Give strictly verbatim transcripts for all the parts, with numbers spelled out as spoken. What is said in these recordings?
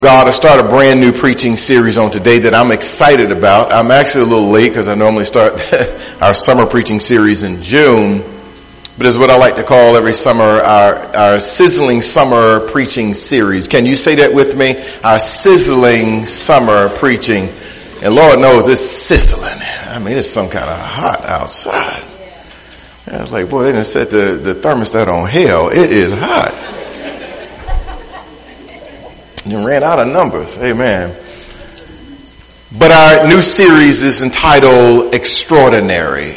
God, I start a brand new preaching series on today that I'm excited about. I'm actually a little late because I normally start our summer preaching series in June, but it's what I like to call every summer our, our sizzling summer preaching series. Can you say that with me? Our sizzling summer preaching. And Lord knows it's sizzling. I mean, it's some kind of hot outside. I was like, boy, they didn't set the, the thermostat on hell. It is hot. You ran out of numbers. Amen. But our new series is entitled Extraordinary.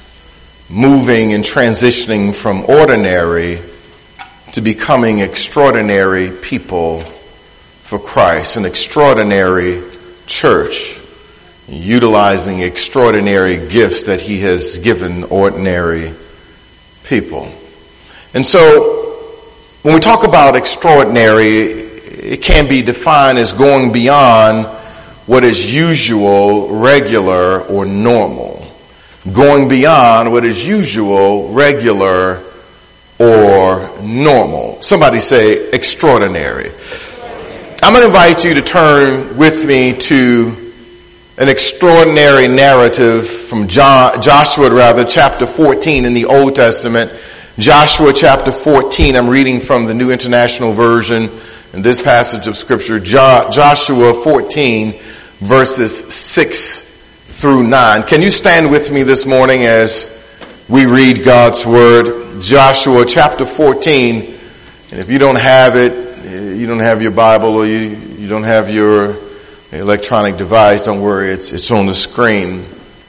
Moving and transitioning from ordinary to becoming extraordinary people for Christ. An extraordinary church. Utilizing extraordinary gifts that he has given ordinary people. And so when we talk about extraordinary, it can be defined as going beyond what is usual, regular, or normal. Going beyond what is usual, regular, or normal. Somebody say extraordinary. I'm going to invite you to turn with me to an extraordinary narrative from John, Joshua, rather, chapter fourteen in the Old Testament. Joshua chapter fourteen, I'm reading from the New International Version. In this passage of scripture, jo- Joshua fourteen, verses six through nine. Can you stand with me this morning as we read God's word? Joshua chapter fourteen. And if you don't have it, you don't have your Bible, or you, you don't have your electronic device, don't worry, it's, it's on the screen.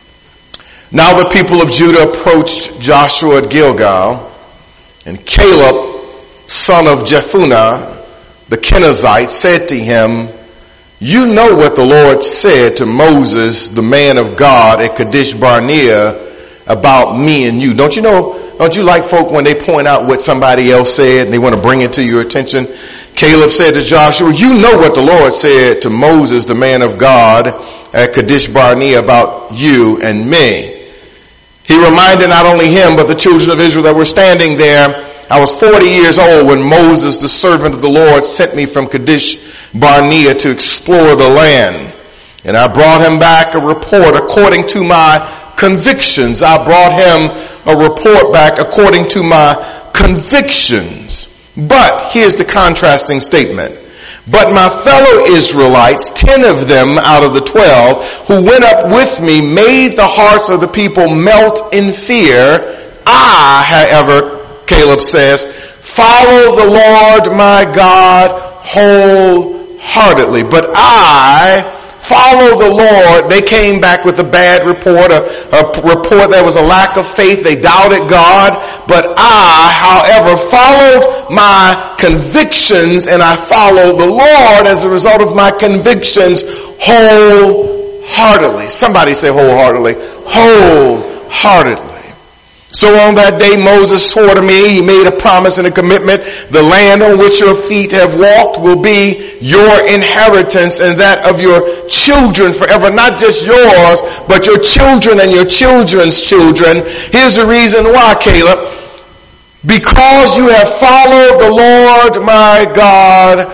Now the people of Judah approached Joshua at Gilgal, and Caleb, son of Jephunneh, the Kenizzite, said to him, "You know what the Lord said to Moses, the man of God, at Kadesh Barnea about me and you." Don't you know, don't you like folk when they point out what somebody else said and they want to bring it to your attention? Caleb said to Joshua, "You know what the Lord said to Moses, the man of God, at Kadesh Barnea about you and me." He reminded not only him, but the children of Israel that were standing there, "I was forty years old when Moses, the servant of the Lord, sent me from Kadesh Barnea to explore the land. And I brought him back a report according to my convictions." I brought him a report back according to my convictions. But here's the contrasting statement. "But my fellow Israelites, ten of them out of the twelve, who went up with me, made the hearts of the people melt in fear. I, however," Caleb says, "follow the Lord my God wholeheartedly. But I follow the Lord." They came back with a bad report, a, a report that was a lack of faith. They doubted God. "But I, however, followed my convictions, and I followed the Lord as a result of my convictions wholeheartedly." Somebody say wholeheartedly. Wholeheartedly. "So on that day Moses swore to me," he made a promise and a commitment, "the land on which your feet have walked will be your inheritance and that of your children forever." Not just yours, but your children and your children's children. Here's the reason why, Caleb. "Because you have followed the Lord my God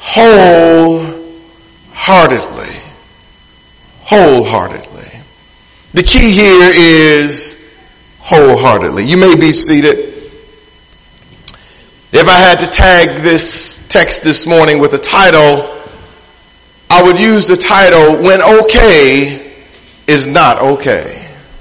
wholeheartedly." Wholeheartedly. The key here is wholeheartedly. You may be seated. If I had to tag this text this morning with a title, I would use the title, "When Okay is Not Okay."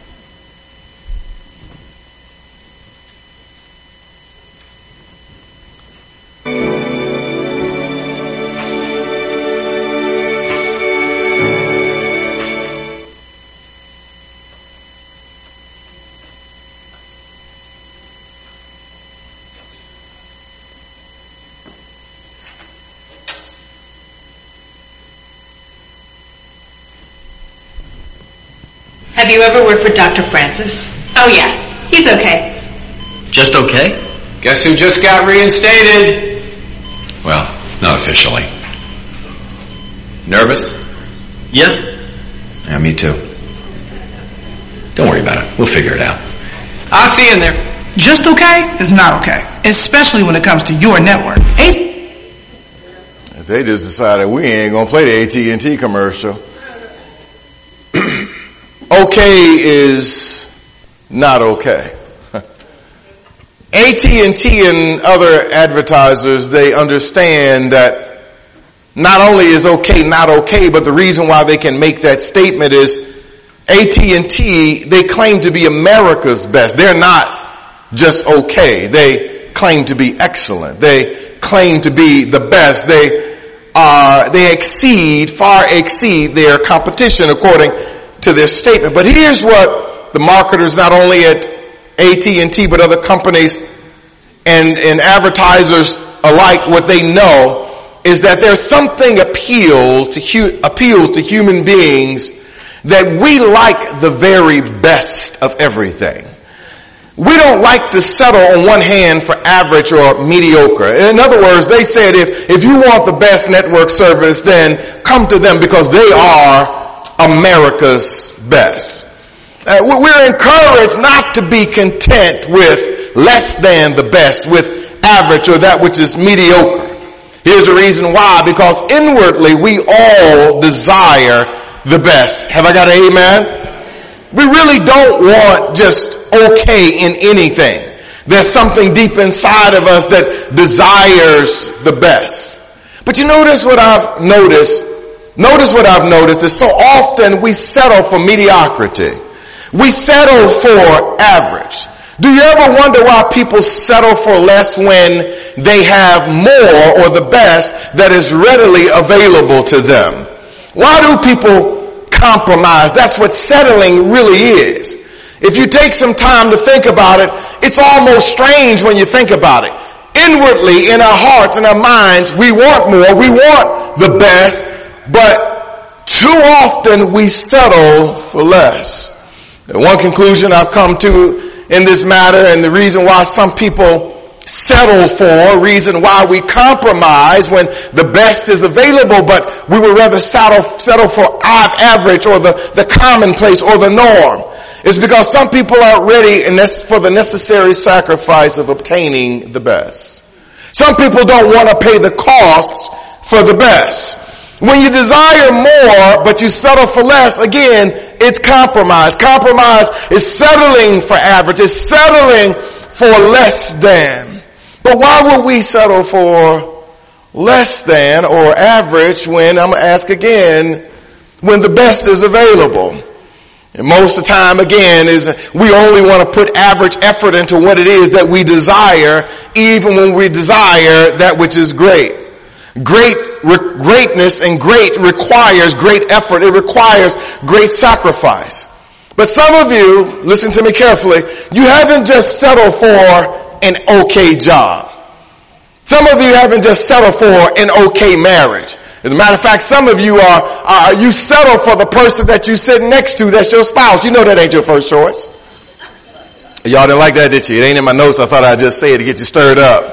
Have you ever worked with Doctor Francis? Oh yeah, he's okay. Just okay? Guess who just got reinstated? Well, not officially. Nervous? Yeah. Yeah, me too. Don't worry about it. We'll figure it out. I'll see you in there. Just okay is not okay, especially when it comes to your network. Ain't They just decided we ain't gonna play the A T and T commercial. Okay is not okay. A T and T and other advertisers, they understand that not only is okay not okay, but the reason why they can make that statement is A T and T, they claim to be America's best. They're not just okay. They claim to be excellent. They claim to be the best. They are, they exceed, far exceed their competition according to their statement. But here's what the marketers, not only at A T and T, but other companies and, and advertisers alike, what they know is that there's something appeal to hu- appeals to human beings, that we like the very best of everything. We don't like to settle on one hand for average or mediocre. In other words, they said if, if you want the best network service, then come to them because they are America's best. Uh, we're encouraged not to be content with less than the best, with average or that which is mediocre. Here's the reason why, because inwardly we all desire the best. Have I got an amen? We really don't want just okay in anything. There's something deep inside of us that desires the best. But you notice what I've noticed? Notice what I've noticed is so often we settle for mediocrity. We settle for average. Do you ever wonder why people settle for less when they have more or the best that is readily available to them? Why do people compromise? That's what settling really is. If you take some time to think about it, it's almost strange when you think about it. Inwardly, in our hearts and our minds, we want more, we want the best, but too often we settle for less. And one conclusion I've come to in this matter, and the reason why some people settle for, reason why we compromise when the best is available, but we would rather settle, settle for average or the, the commonplace or the norm, is because some people aren't ready for the necessary sacrifice of obtaining the best. Some people don't want to pay the cost for the best. When you desire more, but you settle for less, again, it's compromise. Compromise is settling for average. It's settling for less than. But why would we settle for less than or average when, I'm going to ask again, when the best is available? And most of the time, again, is we only want to put average effort into what it is that we desire, even when we desire that which is great. Great, re- greatness and great requires great effort. It requires great sacrifice. But some of you, listen to me carefully, you haven't just settled for an okay job. Some of you haven't just settled for an okay marriage. As a matter of fact, some of you are, are you settle for the person that you sit next to, that's your spouse. You know that ain't your first choice. Y'all didn't like that, did you? It ain't in my notes. I thought I'd just say it to get you stirred up.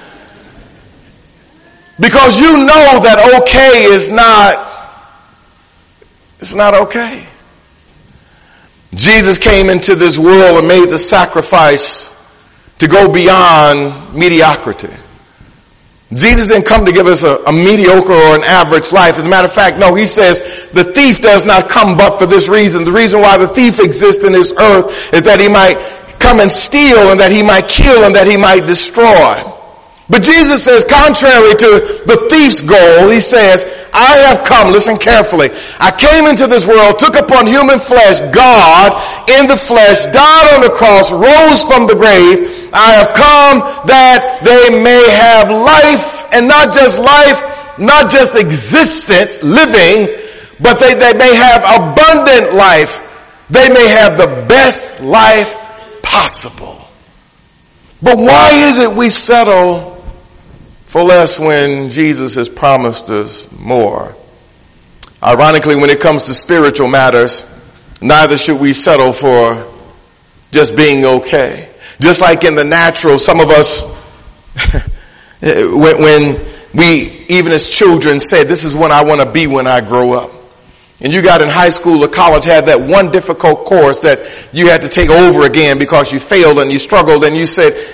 Because you know that okay is not, it's not okay. Jesus came into this world and made the sacrifice to go beyond mediocrity. Jesus didn't come to give us a, a mediocre or an average life. As a matter of fact, no, he says the thief does not come but for this reason. The reason why the thief exists in this earth is that he might come and steal, and that he might kill, and that he might destroy. But Jesus says, contrary to the thief's goal, he says, I have come, listen carefully, I came into this world, took upon human flesh, God in the flesh, died on the cross, rose from the grave. I have come that they may have life, and not just life, not just existence, living, but they, they may have abundant life. They may have the best life possible. But why is it we settle for less when Jesus has promised us more? Ironically, when it comes to spiritual matters, neither should we settle for just being okay. Just like in the natural, some of us, when, when we, even as children, said, this is what I want to be when I grow up. And you got in high school or college, had that one difficult course that you had to take over again because you failed and you struggled, and you said,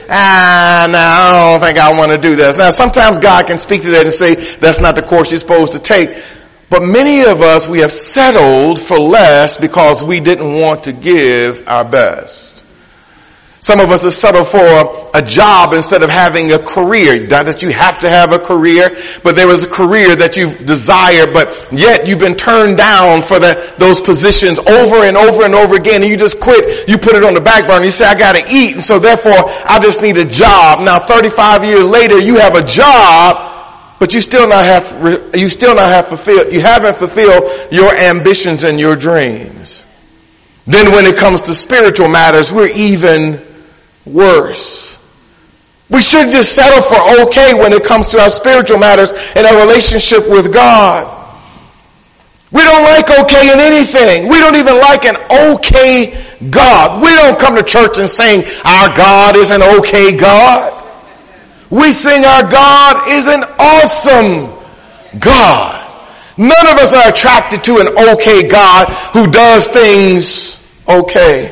ah, no, I don't think I want to do this. Now, sometimes God can speak to that and say, that's not the course you're supposed to take. But many of us, we have settled for less because we didn't want to give our best. Some of us have settled for a job instead of having a career. Not that you have to have a career, but there is a career that you've desired, but yet you've been turned down for the, those positions over and over and over again, and you just quit. You put it on the back burner. You say, I gotta eat, and so therefore I just need a job. Now thirty-five years later, you have a job, but you still not have, you still not have fulfilled, you haven't fulfilled your ambitions and your dreams. Then when it comes to spiritual matters, we're even worse. We shouldn't just settle for okay when it comes to our spiritual matters and our relationship with God. We don't like okay in anything. We don't even like an okay God. We don't come to church and sing, our God is an okay God. We sing our God is an awesome God. None of us are attracted to an okay God who does things okay.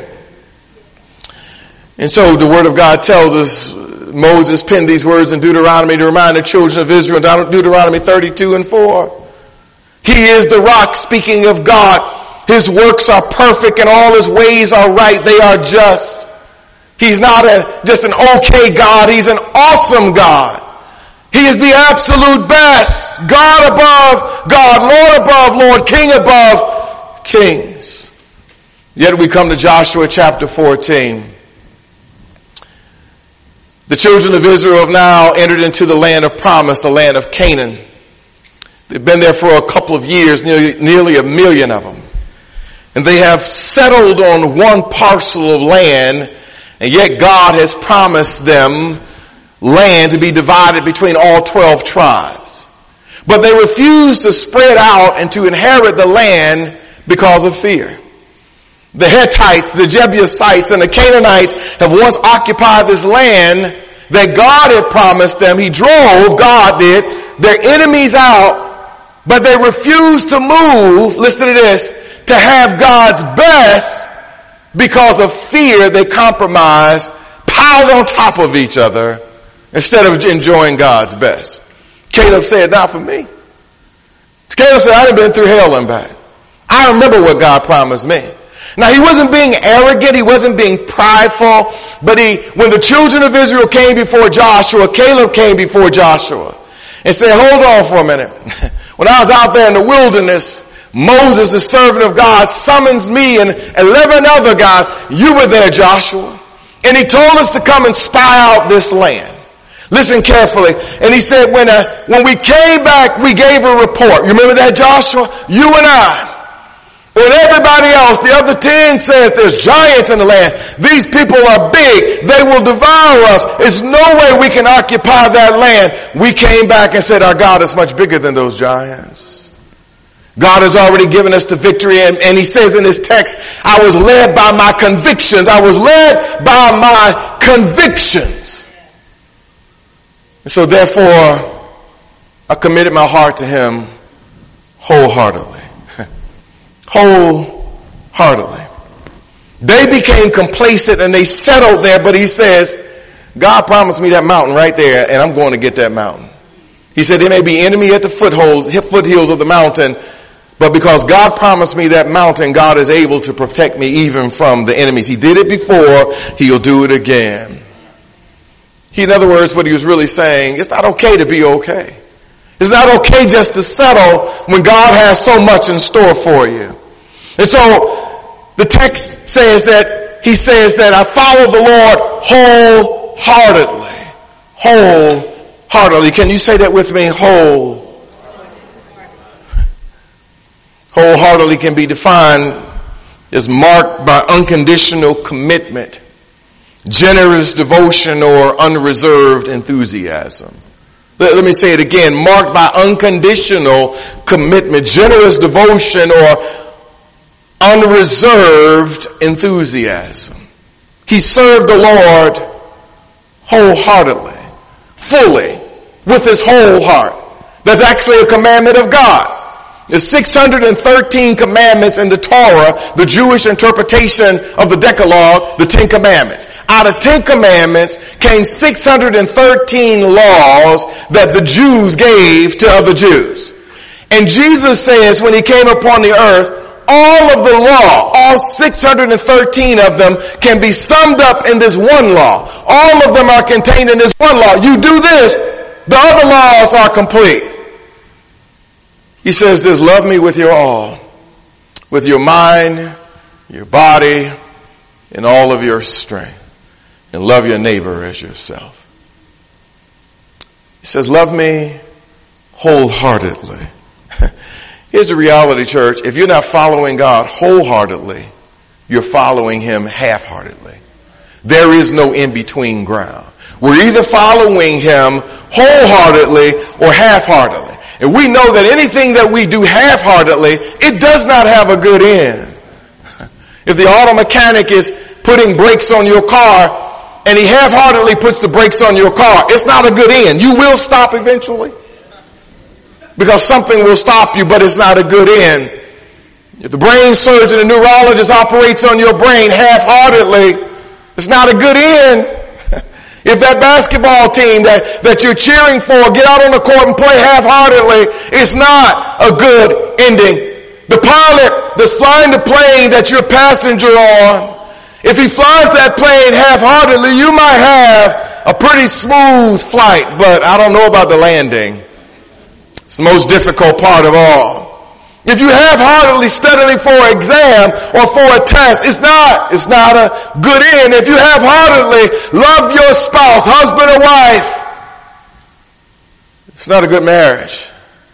And so the Word of God tells us, Moses penned these words in Deuteronomy to remind the children of Israel, Deuteronomy thirty-two and four. He is the rock, speaking of God. His works are perfect and all his ways are right. They are just. He's not a, just an okay God. He's an awesome God. He is the absolute best. God above God, Lord above Lord, King above kings. Yet we come to Joshua chapter fourteen. The children of Israel have now entered into the land of promise, the land of Canaan. They've been there for a couple of years, nearly, nearly a million of them. And they have settled on one parcel of land, and yet God has promised them land to be divided between all twelve tribes. But they refuse to spread out and to inherit the land because of fear. The Hittites, the Jebusites, and the Canaanites have once occupied this land that God had promised them. He drove, God did, their enemies out, but they refused to move, listen to this, to have God's best because of fear. They compromised, piled on top of each other instead of enjoying God's best. Caleb said, not for me. Caleb said, I've been through hell and back. I remember what God promised me. Now he wasn't being arrogant, he wasn't being prideful, but he, when the children of Israel came before Joshua, Caleb came before Joshua and said, hold on for a minute. When I was out there in the wilderness, Moses, the servant of God, summons me and eleven other guys. You were there, Joshua. And he told us to come and spy out this land. Listen carefully. And he said, when, uh, when we came back, we gave a report. You remember that, Joshua? You and I. When everybody else, the other ten, says there's giants in the land. These people are big. They will devour us. There's no way we can occupy that land. We came back and said our God is much bigger than those giants. God has already given us the victory. And, and he says in this text, I was led by my convictions. I was led by my convictions. And so therefore, I committed my heart to him wholeheartedly. Wholeheartedly. They became complacent and they settled there, but he says, God promised me that mountain right there, and I'm going to get that mountain. He said there may be enemy at the foothills, foothills of the mountain, but because God promised me that mountain, God is able to protect me even from the enemies. He did it before, he'll do it again. He, in other words, what he was really saying, it's not okay to be okay. It's not okay just to settle when God has so much in store for you. And so the text says that he says that I follow the Lord wholeheartedly. Wholeheartedly. Can you say that with me? Whole. Wholeheartedly can be defined as marked by unconditional commitment, generous devotion, or unreserved enthusiasm. Let me say it again. Marked by unconditional commitment, generous devotion, or unreserved enthusiasm. He served the Lord wholeheartedly, fully, with his whole heart. That's actually a commandment of God. There's six hundred thirteen commandments in the Torah, the Jewish interpretation of the Decalogue, the Ten Commandments. Out of Ten Commandments came six hundred thirteen laws that the Jews gave to other Jews. And Jesus says when he came upon the earth, all of the law, all six hundred thirteen of them can be summed up in this one law. All of them are contained in this one law. You do this, the other laws are complete. He says this, love me with your all, with your mind, your body, and all of your strength. And love your neighbor as yourself. He says, love me wholeheartedly. Here's the reality, church. If you're not following God wholeheartedly, you're following him half-heartedly. There is no in-between ground. We're either following him wholeheartedly or half-heartedly. And we know that anything that we do half-heartedly, it does not have a good end. If the auto mechanic is putting brakes on your car and he half-heartedly puts the brakes on your car, it's not a good end. You will stop eventually because something will stop you, but it's not a good end. If the brain surgeon and neurologist operates on your brain half-heartedly, it's not a good end. If that basketball team that, that you're cheering for get out on the court and play half-heartedly, it's not a good ending. The pilot that's flying the plane that you're a passenger on, if he flies that plane half-heartedly, you might have a pretty smooth flight, but I don't know about the landing. It's the most difficult part of all. If you half-heartedly study for an exam or for a test, it's not, it's not a good end. If you half-heartedly love your spouse, husband or wife, it's not a good marriage.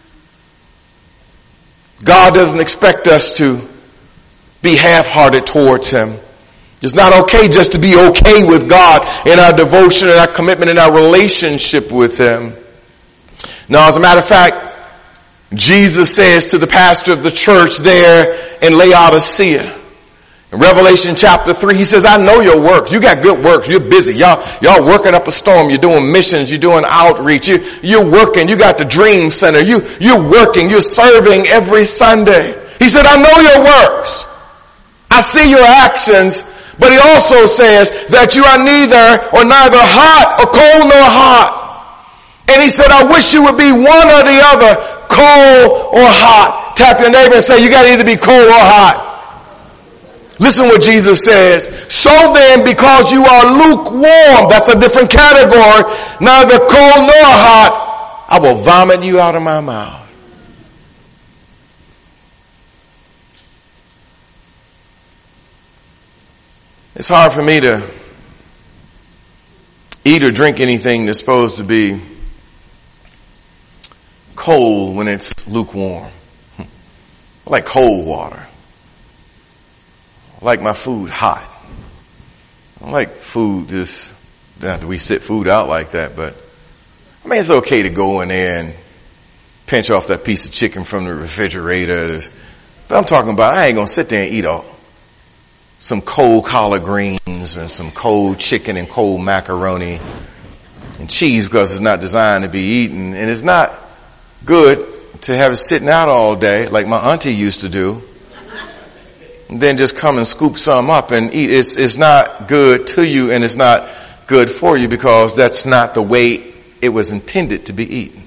God doesn't expect us to be half-hearted towards him. It's not okay just to be okay with God in our devotion and our commitment and our relationship with him. Now, as a matter of fact, Jesus says to the pastor of the church there in Laodicea, in Revelation chapter three, he says, I know your works. You got good works. You're busy. Y'all, y'all working up a storm. You're doing missions. You're doing outreach. You, you're working. You got the Dream Center. You, you're working. You're serving every Sunday. He said, I know your works. I see your actions. But he also says that you are neither or neither hot or cold nor hot. And he said, I wish you would be one or the other, cold or hot. Tap your neighbor and say, you got to either be cold or hot. Listen what Jesus says. So then, because you are lukewarm, that's a different category, neither cold nor hot, I will vomit you out of my mouth. It's hard for me to eat or drink anything that's supposed to be cold when it's lukewarm. I like cold water. I like my food hot. I like food just, not that we sit food out like that, but I mean, it's okay to go in there and pinch off that piece of chicken from the refrigerator. But I'm talking about, I ain't going to sit there and eat all some cold collard greens and some cold chicken and cold macaroni and cheese because it's not designed to be eaten. And it's not good to have it sitting out all day like my auntie used to do. And then just come and scoop some up and eat. It's, it's not good to you and it's not good for you because that's not the way it was intended to be eaten.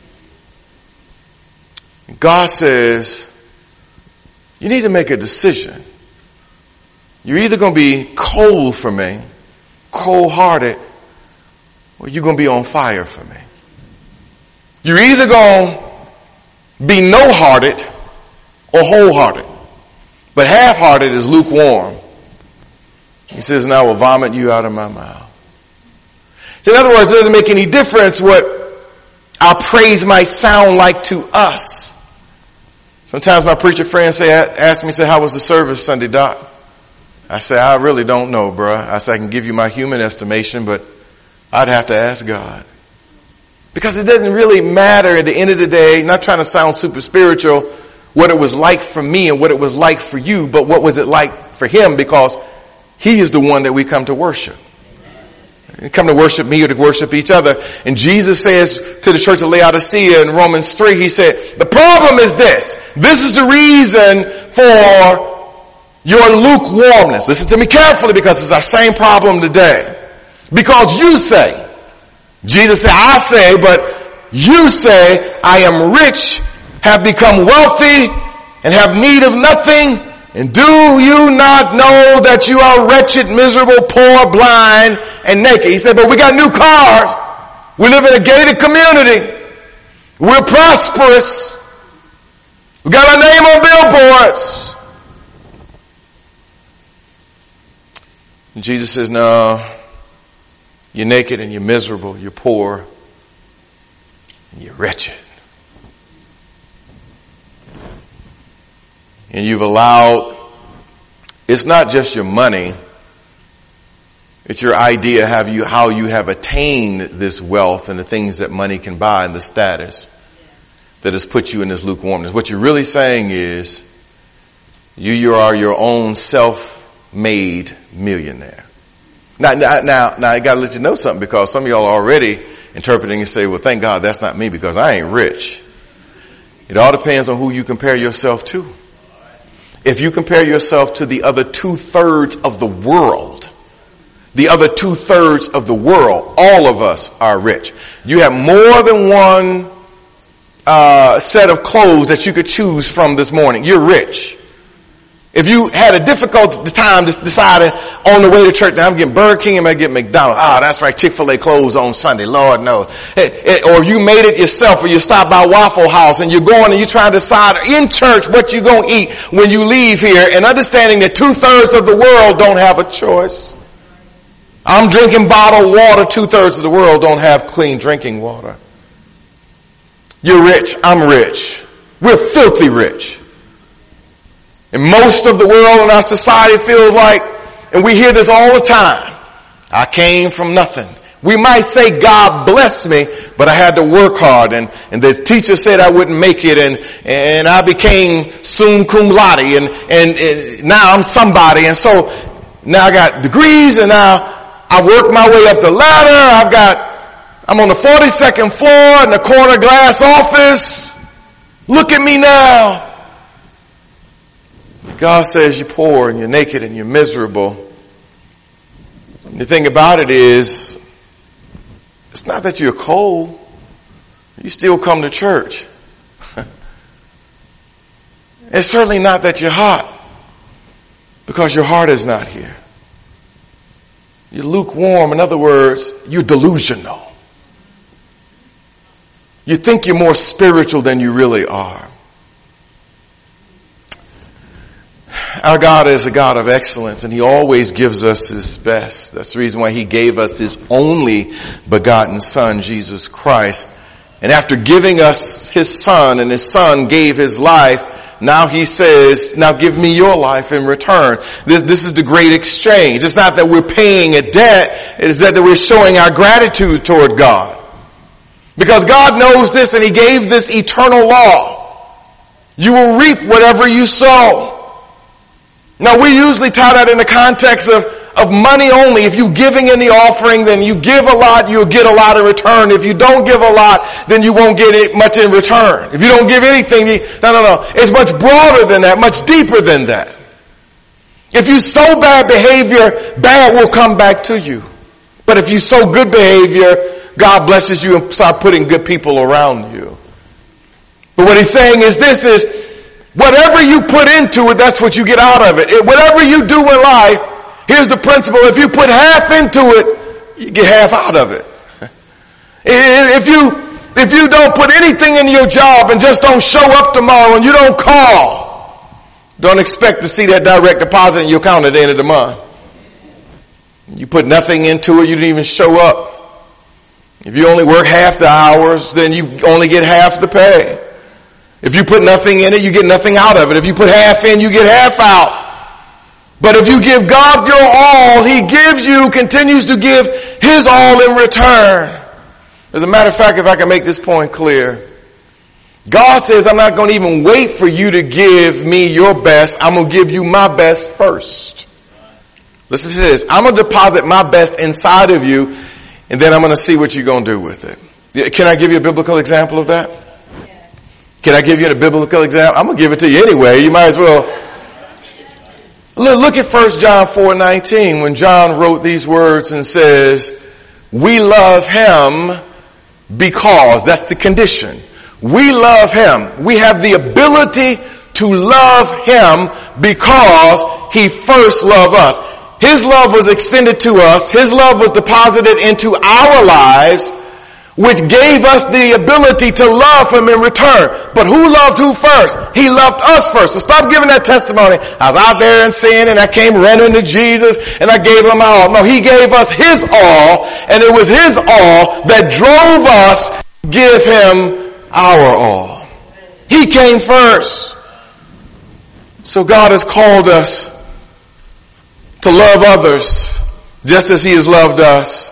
God says, you need to make a decision. You're either going to be cold for me, cold-hearted, or you're going to be on fire for me. You're either going to be no-hearted or wholehearted. But half-hearted is lukewarm. He says, now I will vomit you out of my mouth. So in other words, it doesn't make any difference what our praise might sound like to us. Sometimes my preacher friends say, ask me, say, how was the service Sunday, Doc? I say, I really don't know, bruh. I say, I can give you my human estimation, but I'd have to ask God. Because it doesn't really matter at the end of the day, not trying to sound super spiritual, what it was like for me and what it was like for you, but what was it like for him because he is the one that we come to worship. come to worship me or to worship each other. And Jesus says to the church of Laodicea in Romans three, he said, the problem is this. This is the reason for your lukewarmness. Listen to me carefully, because it's our same problem today. Because you say, Jesus said, I say, but you say, I am rich, have become wealthy, and have need of nothing. And do you not know that you are wretched, miserable, poor, blind, and naked? He said, but we got new cars. We live in a gated community. We're prosperous. We got our name on billboards. And Jesus says, no, you're naked and you're miserable, you're poor, and you're wretched. And you've allowed, it's not just your money, it's your idea how you, how you have attained this wealth and the things that money can buy and the status that has put you in this lukewarmness. What you're really saying is, you, you are your own self-made millionaire. Now, now, now, now I gotta let you know something, because some of y'all are already interpreting and say, well, thank God that's not me because I ain't rich. It all depends on who you compare yourself to. If you compare yourself to the other two-thirds of the world, the other two-thirds of the world, all of us are rich. You have more than one uh set of clothes that you could choose from this morning. You're rich. If you had a difficult time deciding on the way to church, now I'm getting Burger King, I'm going to get McDonald's. Ah, oh, that's right, Chick-fil-A closed on Sunday. Lord knows. Or you made it yourself, or you stopped by Waffle House and you're going and you're trying to decide in church what you're going to eat when you leave here, and understanding that two-thirds of the world don't have a choice. I'm drinking bottled water. Two-thirds of the world don't have clean drinking water. You're rich. I'm rich. We're filthy rich. And most of the world in our society feels like, and we hear this all the time, I came from nothing. We might say God blessed me, but I had to work hard, and, and the teacher said I wouldn't make it, and, and I became summa cum laude, and, and, and now I'm somebody, and so now I got degrees, and now I've worked my way up the ladder. I've got, I'm on the forty-second floor in the corner glass office. Look at me now. God says you're poor and you're naked and you're miserable. And the thing about it is, it's not that you're cold. You still come to church. It's certainly not that you're hot, because your heart is not here. You're lukewarm. In other words, you're delusional. You think you're more spiritual than you really are. Our God is a God of excellence, and He always gives us His best. That's the reason why He gave us His only begotten Son, Jesus Christ. And after giving us His Son, and His Son gave His life, now He says, now give me your life in return. This, this is the great exchange. It's not that we're paying a debt. It is that we're showing our gratitude toward God. Because God knows this, and He gave this eternal law. You will reap whatever you sow. Now, we usually tie that in the context of, of money only. If you're giving in the offering, then you give a lot, you'll get a lot in return. If you don't give a lot, then you won't get it much in return. If you don't give anything, you, no, no, no. It's much broader than that, much deeper than that. If you sow bad behavior, bad will come back to you. But if you sow good behavior, God blesses you and start putting good people around you. But what He's saying is this is, whatever you put into it, that's what you get out of it. it. Whatever you do in life, here's the principle. If you put half into it, you get half out of it. If you, if you don't put anything into your job and just don't show up tomorrow and you don't call, don't expect to see that direct deposit in your account at the end of the month. You put nothing into it, you didn't even show up. If you only work half the hours, then you only get half the pay. If you put nothing in it, you get nothing out of it. If you put half in, you get half out. But if you give God your all, He gives you, continues to give His all in return. As a matter of fact, if I can make this point clear, God says, I'm not going to even wait for you to give me your best. I'm going to give you my best first. Listen to this. I'm going to deposit my best inside of you. And then I'm going to see what you're going to do with it. Can I give you a biblical example of that? Can I give you a biblical example? I'm going to give it to you anyway. You might as well. Look at First John four nineteen when John wrote these words and says, we love him because, that's the condition. We love him. We have the ability to love him because he first loved us. His love was extended to us. His love was deposited into our lives, which gave us the ability to love him in return. But who loved who first? He loved us first. So stop giving that testimony. I was out there in sin and I came running to Jesus and I gave him my all. No, he gave us his all, and it was his all that drove us to give him our all. He came first. So God has called us to love others just as he has loved us.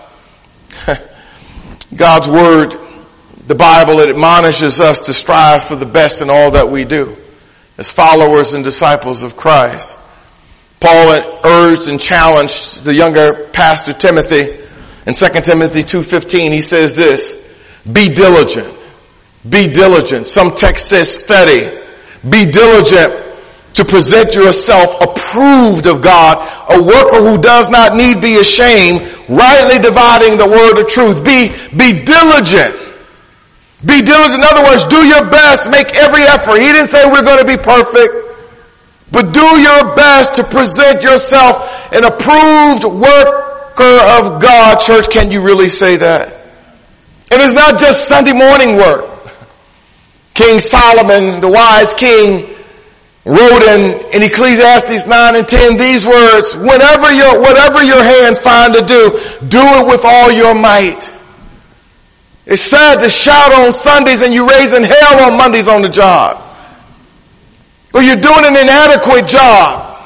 God's word, the Bible, it admonishes us to strive for the best in all that we do as followers and disciples of Christ. Paul urged and challenged the younger pastor Timothy in Second Timothy two fifteen. He says this, be diligent, be diligent. Some text says study. Be diligent to present yourself approved of God, a worker who does not need be ashamed, rightly dividing the word of truth. Be, be diligent. Be diligent. In other words, do your best, make every effort. He didn't say we're going to be perfect, but do your best to present yourself an approved worker of God. Church, can you really say that? And it's not just Sunday morning work. King Solomon, the wise king, wrote in, in Ecclesiastes nine and ten these words, whenever your, whatever your hands find to do, do it with all your might. It's sad to shout on Sundays and you're raising hell on Mondays on the job. Or you're doing an inadequate job.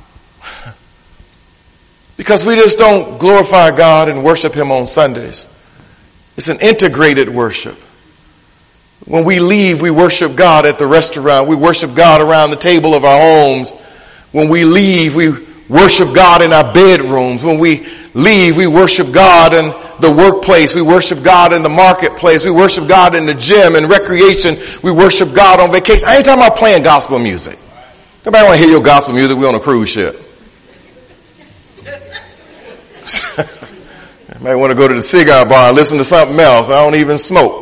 Because we just don't glorify God and worship him on Sundays. It's an integrated worship. When we leave, we worship God at the restaurant. We worship God around the table of our homes. When we leave, we worship God in our bedrooms. When we leave, we worship God in the workplace. We worship God in the marketplace. We worship God in the gym and recreation. We worship God on vacation. I ain't talking about playing gospel music. Nobody want to hear your gospel music. We're on a cruise ship. You might want to go to the cigar bar and listen to something else. I don't even smoke.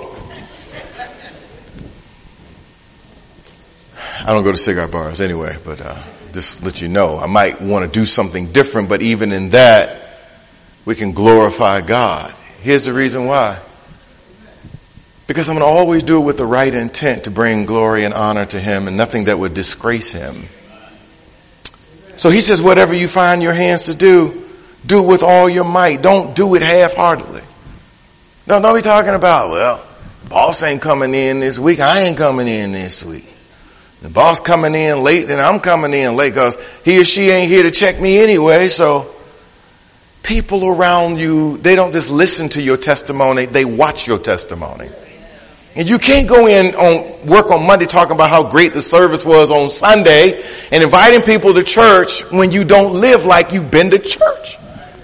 I don't go to cigar bars anyway, but uh, just let you know, I might want to do something different, but even in that, we can glorify God. Here's the reason why. Because I'm going to always do it with the right intent to bring glory and honor to him and nothing that would disgrace him. So he says, whatever you find your hands to do, do it with all your might. Don't do it half-heartedly. No, don't be talking about, well, boss ain't coming in this week. I ain't coming in this week. The boss coming in late, and I'm coming in late because he or she ain't here to check me anyway. So people around you, they don't just listen to your testimony, they watch your testimony. And you can't go in on work on Monday talking about how great the service was on Sunday and inviting people to church when you don't live like you've been to church.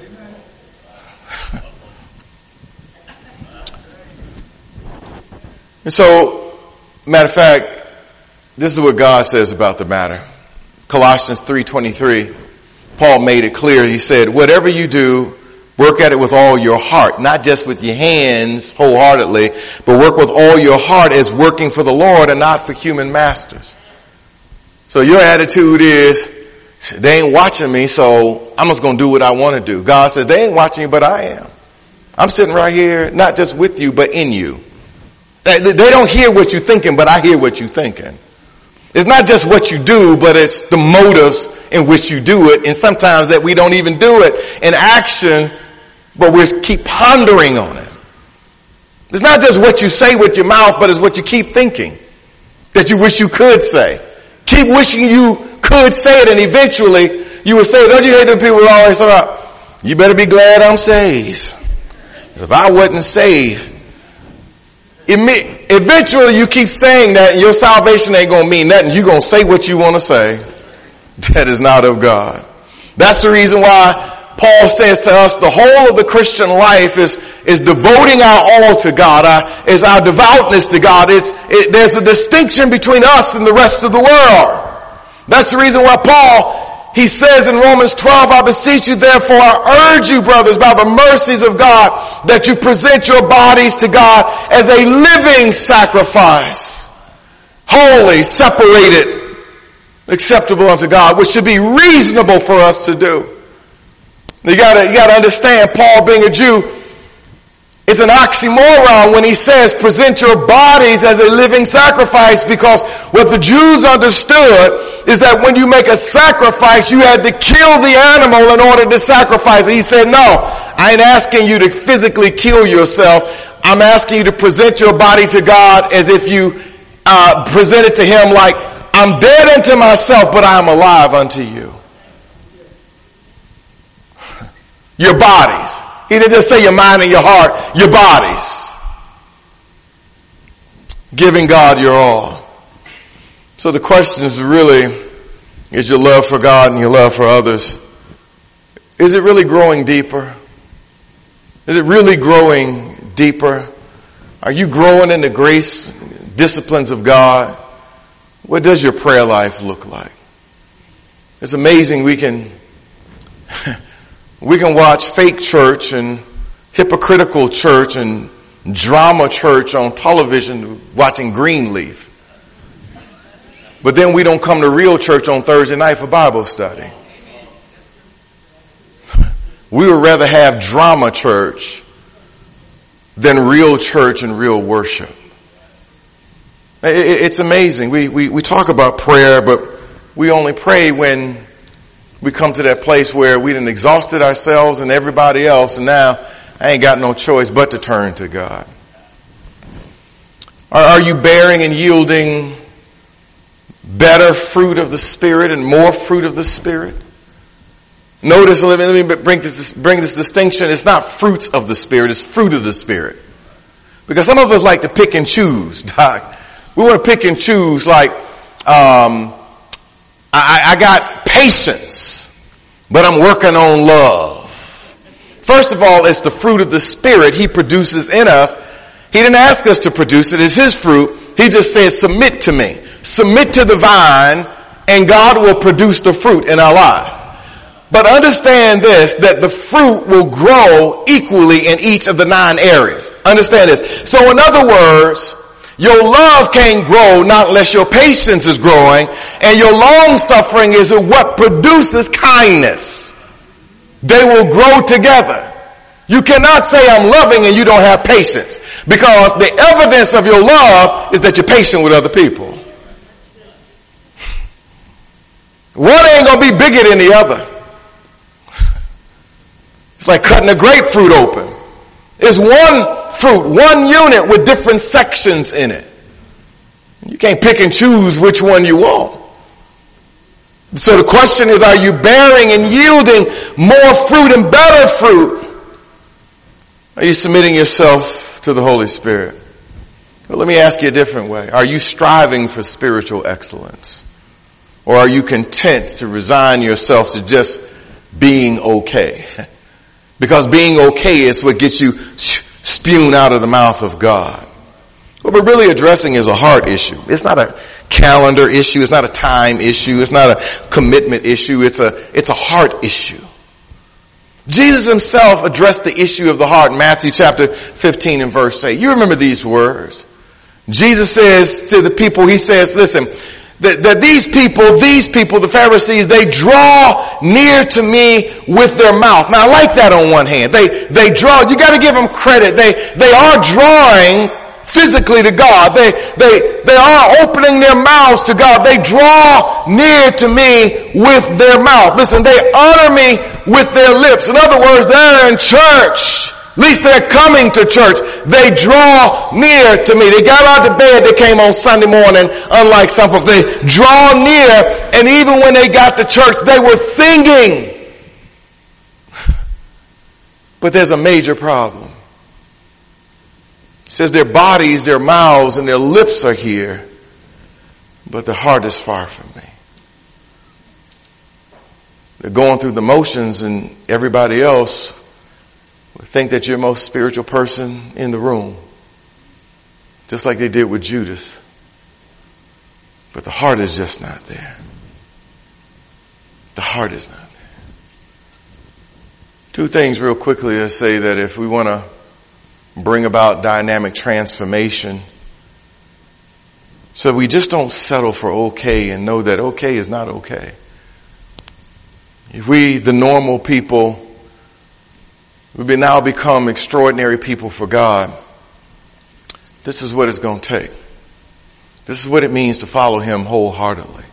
And so, matter of fact, this is what God says about the matter. Colossians three twenty-three, Paul made it clear. He said, whatever you do, work at it with all your heart, not just with your hands wholeheartedly, but work with all your heart as working for the Lord and not for human masters. So your attitude is, they ain't watching me, so I'm just going to do what I want to do. God says, they ain't watching you, but I am. I'm sitting right here, not just with you, but in you. They don't hear what you're thinking, but I hear what you're thinking. It's not just what you do, but it's the motives in which you do it. And sometimes that we don't even do it in action, but we keep pondering on it. It's not just what you say with your mouth, but it's what you keep thinking that you wish you could say. Keep wishing you could say it, and eventually you would say, don't you hear the people who always say, oh, you better be glad I'm saved. If I wasn't saved, eventually you keep saying that and your salvation ain't going to mean nothing. You're going to say what you want to say. That is not of God. That's the reason why Paul says to us, the whole of the Christian life is, is devoting our all to God, our, is our devoutness to God. It's, it, there's a distinction between us and the rest of the world. That's the reason why Paul, he says in Romans twelve, I beseech you therefore, I urge you brothers by the mercies of God, that you present your bodies to God as a living sacrifice, holy, separated, acceptable unto God, which should be reasonable for us to do. You gotta, you gotta understand, Paul being a Jew, it's an oxymoron when he says present your bodies as a living sacrifice, because what the Jews understood is that when you make a sacrifice, you had to kill the animal in order to sacrifice it. He said, no, I ain't asking you to physically kill yourself. I'm asking you to present your body to God as if you uh, present it to him like, I'm dead unto myself, but I am alive unto you. Your bodies. He didn't just say your mind and your heart, your bodies. Giving God your all. So the question is really, is your love for God and your love for others, is it really growing deeper? Is it really growing deeper? Are you growing in the grace, disciplines of God? What does your prayer life look like? It's amazing we can we can watch fake church and hypocritical church and drama church on television watching Greenleaf. But then we don't come to real church on Thursday night for Bible study. We would rather have drama church than real church and real worship. It's amazing. We, we, we talk about prayer, but we only pray when we come to that place where we done exhausted ourselves and everybody else, and now I ain't got no choice but to turn to God. Are, are you bearing and yielding better fruit of the Spirit and more fruit of the Spirit? Notice, let me, let me bring this, bring this distinction. It's not fruits of the Spirit, it's fruit of the Spirit. Because some of us like to pick and choose, Doc. We want to pick and choose, like, um, I, I got patience, but I'm working on love. First of all, it's the fruit of the Spirit He produces in us. He didn't ask us to produce it. It's His fruit. He just says, submit to me. Submit to the vine, and God will produce the fruit in our life. But understand this, that the fruit will grow equally in each of the nine areas. Understand this. So in other words, your love can't grow not unless your patience is growing, and your long suffering is what produces kindness. They will grow together. You cannot say I'm loving and you don't have patience, because the evidence of your love is that you're patient with other people. One ain't gonna be bigger than the other. It's like cutting a grapefruit open. It's one fruit, one unit with different sections in it. You can't pick and choose which one you want. So the question is, are you bearing and yielding more fruit and better fruit? Are you submitting yourself to the Holy Spirit? Well, let me ask you a different way. Are you striving for spiritual excellence? Or are you content to resign yourself to just being okay? Because being okay is what gets you spewed out of the mouth of God. What we're really addressing is a heart issue. It's not a calendar issue. It's not a time issue. It's not a commitment issue. It's a, it's a heart issue. Jesus himself addressed the issue of the heart in Matthew chapter fifteen and verse eight. You remember these words. Jesus says to the people, he says, listen, that, that these people, these people, the Pharisees, they draw near to me with their mouth. Now I like that on one hand. They, they draw, you gotta give them credit. They, they are drawing physically to God. They, they, they are opening their mouths to God. They draw near to me with their mouth. Listen, they honor me with their lips. In other words, they're in church. At least they're coming to church. They draw near to me. They got out of bed. They came on Sunday morning, unlike some folks. They draw near, and even when they got to church, they were singing. But there's a major problem. It says their bodies, their mouths, and their lips are here, but the heart is far from me. They're going through the motions, and everybody else would think that you're the most spiritual person in the room. Just like they did with Judas. But the heart is just not there. The heart is not there. Two things real quickly. I say that if we want to bring about dynamic transformation, so we just don't settle for okay and know that okay is not okay. If we, the normal people, we now become extraordinary people for God, this is what it's going to take. This is what it means to follow him wholeheartedly.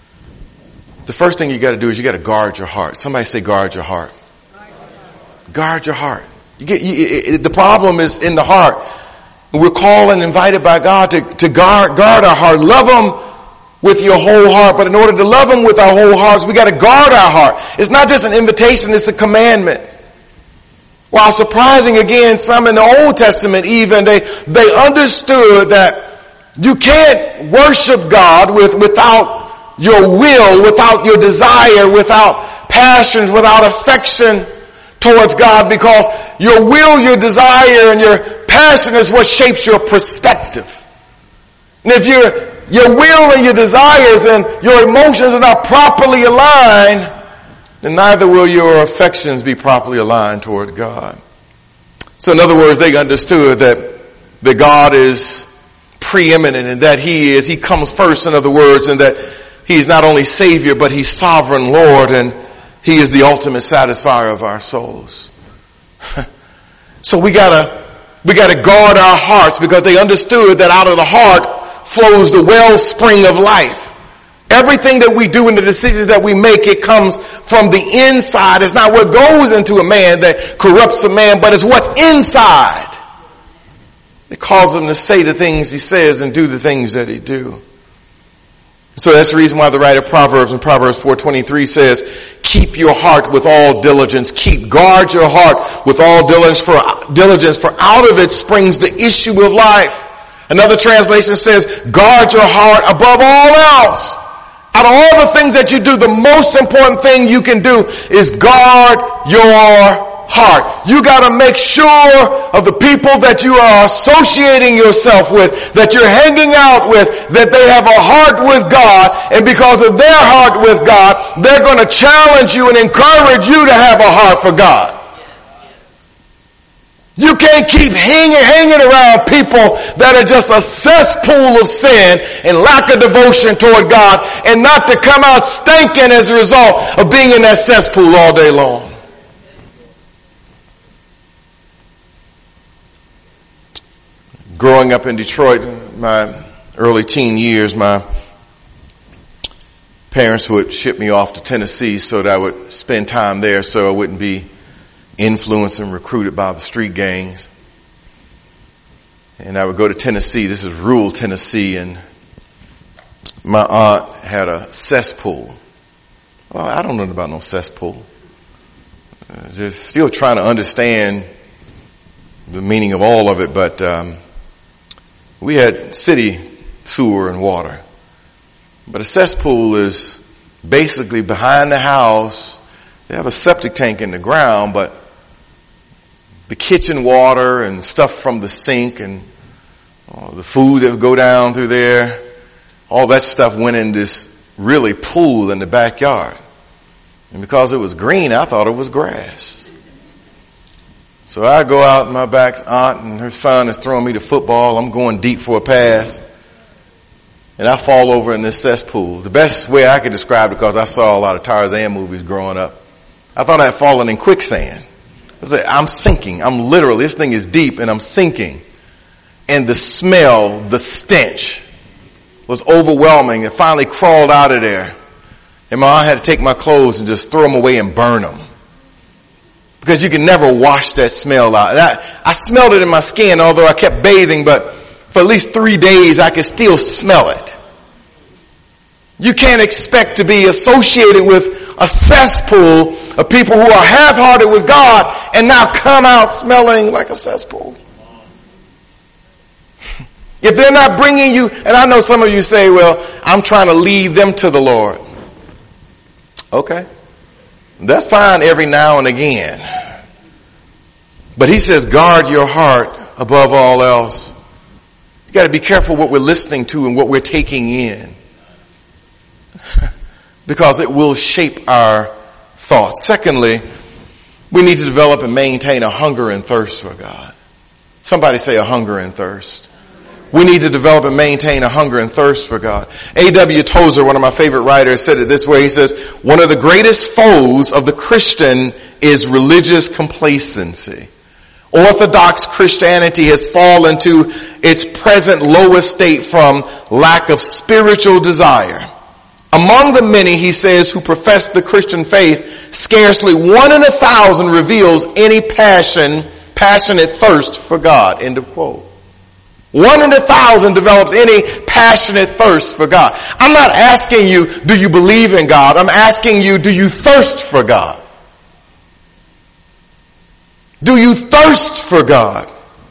The first thing you got to do is you got to guard your heart. Somebody say guard your heart. Guard your heart. You get, you, it, it, the problem is in the heart. We're called and invited by God to, to guard, guard our heart. Love him with your whole heart. But in order to love him with our whole hearts, we got to guard our heart. It's not just an invitation, it's a commandment. While surprising again, some in the Old Testament even, they, they understood that you can't worship God with, without your will, without your desire, without passions, without affection towards God, because your will, your desire, and your passion is what shapes your perspective. And if your your will and your desires and your emotions are not properly aligned, then neither will your affections be properly aligned toward God. So in other words, they understood that, that God is preeminent and that he is, he comes first, in other words, and that he's not only Savior, but he's sovereign Lord, and he is the ultimate satisfier of our souls. So we gotta, we gotta guard our hearts, because they understood that out of the heart flows the wellspring of life. Everything that we do and the decisions that we make, it comes from the inside. It's not what goes into a man that corrupts a man, but it's what's inside. It causes him to say the things he says and do the things that he do. So that's the reason why the writer of Proverbs in Proverbs four twenty-three says, keep your heart with all diligence. Keep, guard your heart with all diligence, for diligence, for out of it springs the issue of life. Another translation says, guard your heart above all else. Out of all the things that you do, the most important thing you can do is guard your heart. You got to make sure of the people that you are associating yourself with, that you're hanging out with, that they have a heart with God, and because of their heart with God, they're going to challenge you and encourage you to have a heart for God. You can't keep hanging, hanging around people that are just a cesspool of sin and lack of devotion toward God, and not to come out stinking as a result of being in that cesspool all day long. Growing up in Detroit, my early teen years, my parents would ship me off to Tennessee so that I would spend time there so I wouldn't be influenced and recruited by the street gangs. And I would go to Tennessee. This is rural Tennessee, and my aunt had a cesspool. Well, I don't know about no cesspool. Uh, just still trying to understand the meaning of all of it, but um, we had city sewer and water. But a cesspool is basically behind the house. They have a septic tank in the ground, but the kitchen water and stuff from the sink and uh, the food that would go down through there, all that stuff went in this really pool in the backyard. And because it was green, I thought it was grass. So I go out, and my back aunt and her son is throwing me the football. I'm going deep for a pass. And I fall over in this cesspool. The best way I could describe it, because I saw a lot of Tarzan movies growing up, I thought I had fallen in quicksand. I was like, I'm sinking. I'm literally, this thing is deep and I'm sinking. And the smell, the stench was overwhelming. It finally crawled out of there. And my aunt had to take my clothes and just throw them away and burn them. Because you can never wash that smell out. And I, I smelled it in my skin, although I kept bathing, but for at least three days I could still smell it. You can't expect to be associated with a cesspool of people who are half-hearted with God and now come out smelling like a cesspool. If they're not bringing you, and I know some of you say, well, I'm trying to lead them to the Lord. Okay. That's fine every now and again. But he says, guard your heart above all else. You got to be careful what we're listening to and what we're taking in. Because it will shape our thoughts. Secondly, we need to develop and maintain a hunger and thirst for God. Somebody say a hunger and thirst. We need to develop and maintain a hunger and thirst for God. A W Tozer, one of my favorite writers, said it this way. He says, one of the greatest foes of the Christian is religious complacency. Orthodox Christianity has fallen to its present lowest state from lack of spiritual desire. Among the many, he says, who profess the Christian faith, scarcely one in a thousand reveals any passion, passionate thirst for God. End of quote. One in a thousand develops any passionate thirst for God. I'm not asking you, do you believe in God? I'm asking you, do you thirst for God? Do you thirst for God?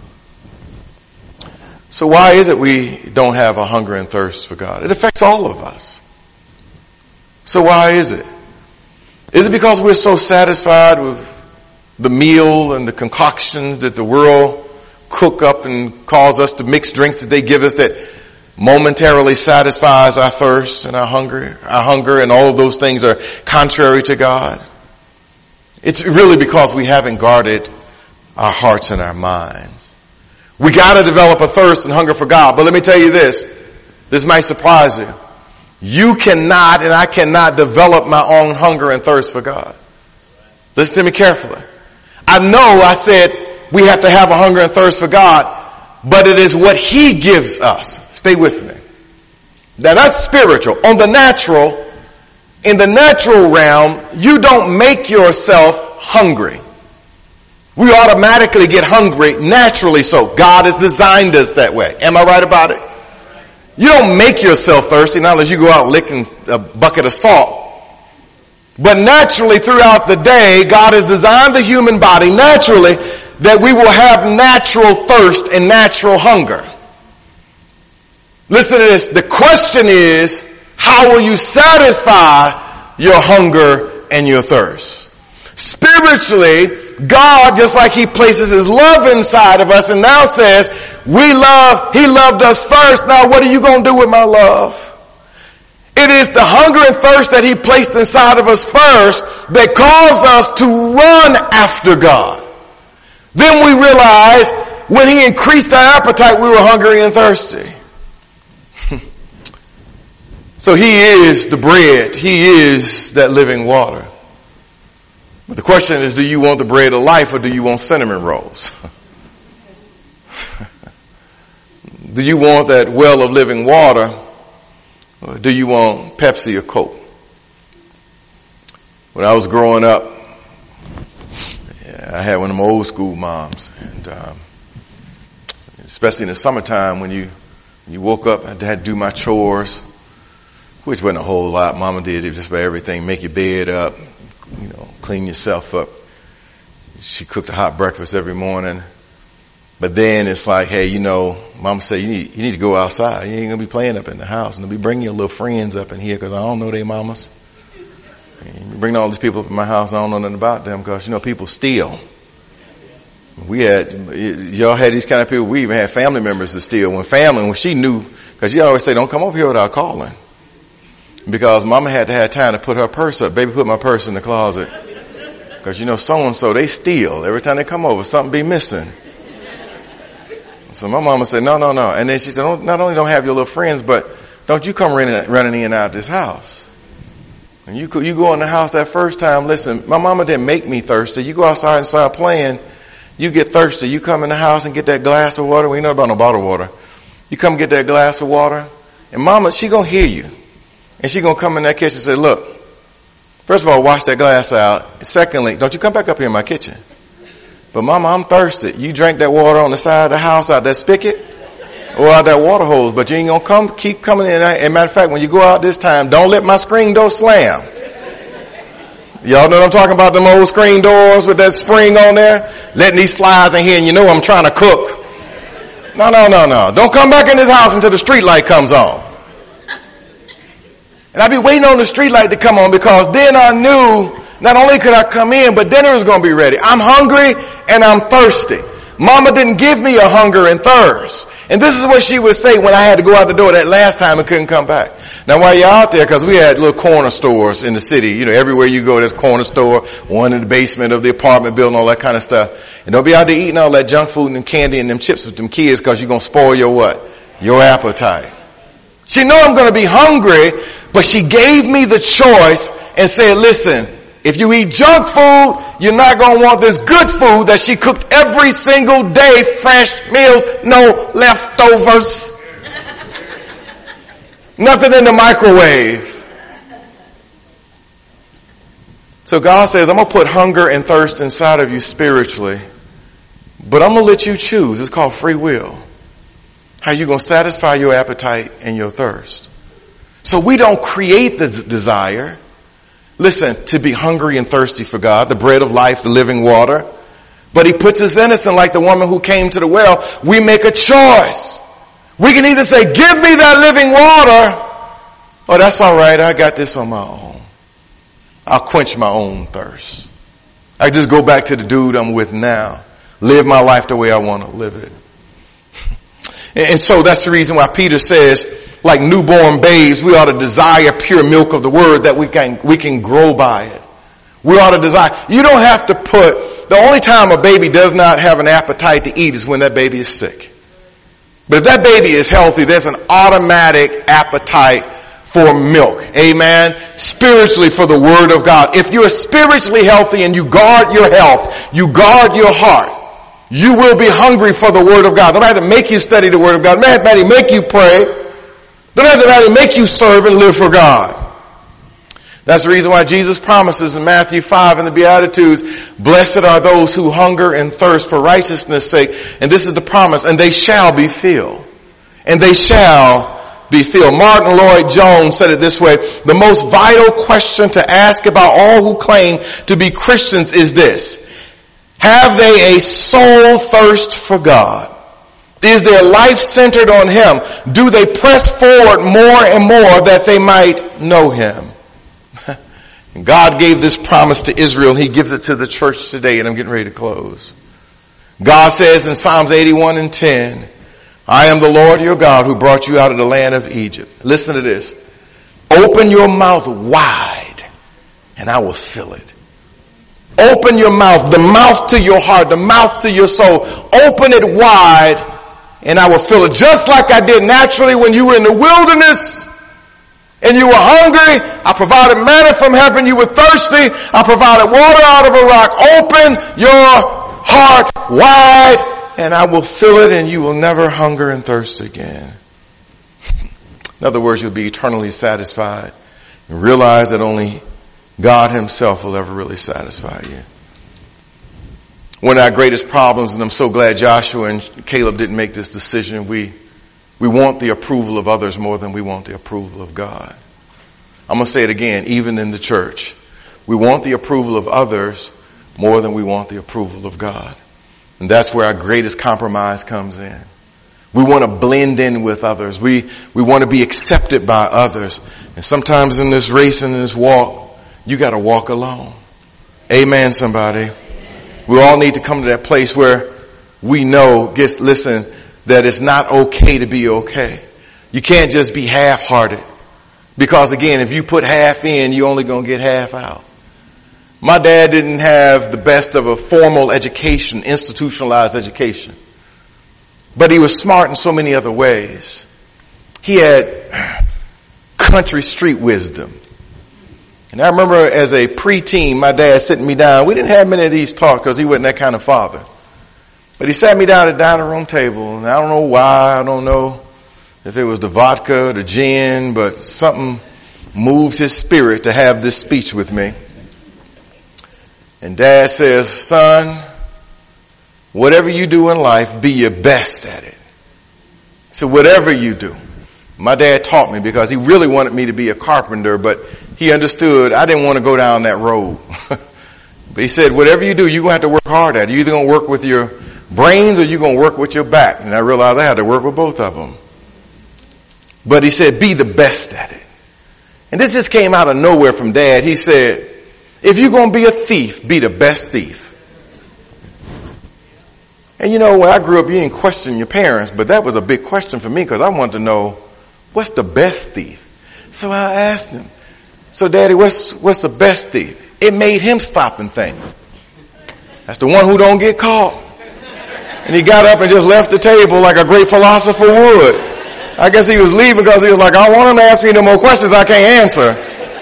So why is it we don't have a hunger and thirst for God? It affects all of us. So why is it? Is it because we're so satisfied with the meal and the concoctions that the world cook up and cause us to mix drinks that they give us that momentarily satisfies our thirst and our hunger, our hunger, and all of those things are contrary to God? It's really because we haven't guarded our hearts and our minds. We got to develop a thirst and hunger for God. But let me tell you this. This might surprise you. You cannot and I cannot develop my own hunger and thirst for God. Listen to me carefully. I know I said we have to have a hunger and thirst for God, but it is what He gives us. Stay with me. Now that's spiritual. On the natural, in the natural realm, you don't make yourself hungry. We automatically get hungry naturally so. God has designed us that way. Am I right about it? You don't make yourself thirsty, not unless you go out licking a bucket of salt. But naturally throughout the day, God has designed the human body naturally that we will have natural thirst and natural hunger. Listen to this. The question is, how will you satisfy your hunger and your thirst? Spiritually, God, just like He places His love inside of us and now says, we love, He loved us first. Now what are you going to do with my love? It is the hunger and thirst that He placed inside of us first that caused us to run after God. Then we realized when He increased our appetite, we were hungry and thirsty. So He is the bread. He is that living water. But the question is, do you want the bread of life or do you want cinnamon rolls? Do you want that well of living water or do you want Pepsi or Coke? When I was growing up, I had one of my old school moms, and um, especially in the summertime when you you woke up, I had to do my chores, which wasn't a whole lot. Mama did just about everything, make your bed up, you know, clean yourself up. She cooked a hot breakfast every morning. But then it's like, hey, you know, Mama said you need you need to go outside. You ain't gonna be playing up in the house, and they'll be bringing your little friends up in here because I don't know their mamas. You bring all these people up in my house, I don't know nothing about them because, you know, people steal. We had, y'all had these kind of people, we even had family members that steal. When family, when she knew, because she always say, don't come over here without calling. Because Mama had to have time to put her purse up. Baby, put my purse in the closet. Because, you know, so-and-so, they steal. Every time they come over, something be missing. So my mama said, no, no, no. And then she said, not only don't have your little friends, but don't you come running, running in and out this house. And you you go in the house that first time, listen, my mama didn't make me thirsty. You go outside and start playing, you get thirsty. You come in the house and get that glass of water. We know about no bottled water. You come get that glass of water, and mama, she gonna hear you. And she gonna come in that kitchen and say, look, first of all, wash that glass out. Secondly, don't you come back up here in my kitchen. But mama, I'm thirsty. You drank that water on the side of the house out that spigot or out that water hose, but you ain't gonna come, keep coming in. And matter of fact, when you go out this time, don't let my screen door slam. Y'all know what I'm talking about, them old screen doors with that spring on there? Letting these flies in here and you know I'm trying to cook. No, no, no, no. Don't come back in this house until the street light comes on. And I be waiting on the street light to come on because then I knew Not only could I come in, but dinner is going to be ready. I'm hungry and I'm thirsty. Mama didn't give me a hunger and thirst. And this is what she would say when I had to go out the door that last time and couldn't come back. Now while you're out there, because we had little corner stores in the city, you know, everywhere you go there's a corner store, one in the basement of the apartment building, all that kind of stuff. And don't be out there eating all that junk food and candy and them chips with them kids, because you're going to spoil your what? Your appetite. She knew I'm going to be hungry, but she gave me the choice and said, listen, if you eat junk food, you're not going to want this good food that she cooked every single day, fresh meals, no leftovers. Nothing in the microwave. So God says, I'm going to put hunger and thirst inside of you spiritually, but I'm going to let you choose. It's called free will. How you going to satisfy your appetite and your thirst. So we don't create the desire. Listen, to be hungry and thirsty for God, the bread of life, the living water. But he puts us in us, and like the woman who came to the well, we make a choice. We can either say, give me that living water, or that's all right, I got this on my own. I'll quench my own thirst. I just go back to the dude I'm with now. Live my life the way I want to live it. And so that's the reason why Peter says, like newborn babes, we ought to desire pure milk of the word that we can, we can grow by it. We ought to desire. You don't have to put, the only time a baby does not have an appetite to eat is when that baby is sick. But if that baby is healthy, there's an automatic appetite for milk. Amen. Spiritually for the word of God. If you're spiritually healthy and you guard your health, you guard your heart, you will be hungry for the word of God. Don't have to make you study the word of God. Don't have to make you pray. Don't have to make you serve and live for God. That's the reason why Jesus promises in Matthew five in the Beatitudes, blessed are those who hunger and thirst for righteousness' sake. And this is the promise, and they shall be filled. And they shall be filled. Martin Lloyd-Jones said it this way, the most vital question to ask about all who claim to be Christians is this: have they a soul thirst for God? Is their life centered on him? Do they press forward more and more that they might know him? And God gave this promise to Israel, and he gives it to the church today, and I'm getting ready to close. God says in Psalms eighty-one and ten, I am the Lord your God who brought you out of the land of Egypt. Listen to this. Open your mouth wide, and I will fill it. Open your mouth, the mouth to your heart, the mouth to your soul. Open it wide, and I will fill it. Just like I did naturally when you were in the wilderness and you were hungry, I provided manna from heaven. You were thirsty, I provided water out of a rock. Open your heart wide, and I will fill it, and you will never hunger and thirst again. In other words, you'll be eternally satisfied and realize that only God himself will ever really satisfy you. One of our greatest problems, and I'm so glad Joshua and Caleb didn't make this decision, we we want the approval of others more than we want the approval of God. I'm going to say it again, even in the church. We want the approval of others more than we want the approval of God. And that's where our greatest compromise comes in. We want to blend in with others. We we want to be accepted by others. And sometimes in this race and in this walk, you got to walk alone. Amen, somebody. We all need to come to that place where we know, guess, listen, that it's not okay to be okay. You can't just be half-hearted. Because again, if you put half in, you're only going to get half out. My dad didn't have the best of a formal education, institutionalized education. But he was smart in so many other ways. He had country street wisdom. And I remember as a preteen, my dad sitting me down. We didn't have many of these talks because he wasn't that kind of father. But he sat me down at the dining room table, and I don't know why, I don't know if it was the vodka or the gin, but something moved his spirit to have this speech with me. And Dad says, son, whatever you do in life, be your best at it. So whatever you do. My dad taught me because he really wanted me to be a carpenter, but he understood I didn't want to go down that road. But he said, whatever you do, you're going to have to work hard at it. You're either going to work with your brains or you're going to work with your back. And I realized I had to work with both of them. But he said, be the best at it. And this just came out of nowhere from Dad. He said, If you're going to be a thief, be the best thief. And you know, when I grew up, you didn't question your parents, but that was a big question for me because I wanted to know, what's the best thief? So I asked him, so Daddy, what's, what's the best thief? It made him stop and think. That's the one who don't get caught. And he got up and just left the table like a great philosopher would. I guess he was leaving because he was like, I don't want him to ask me no more questions I can't answer.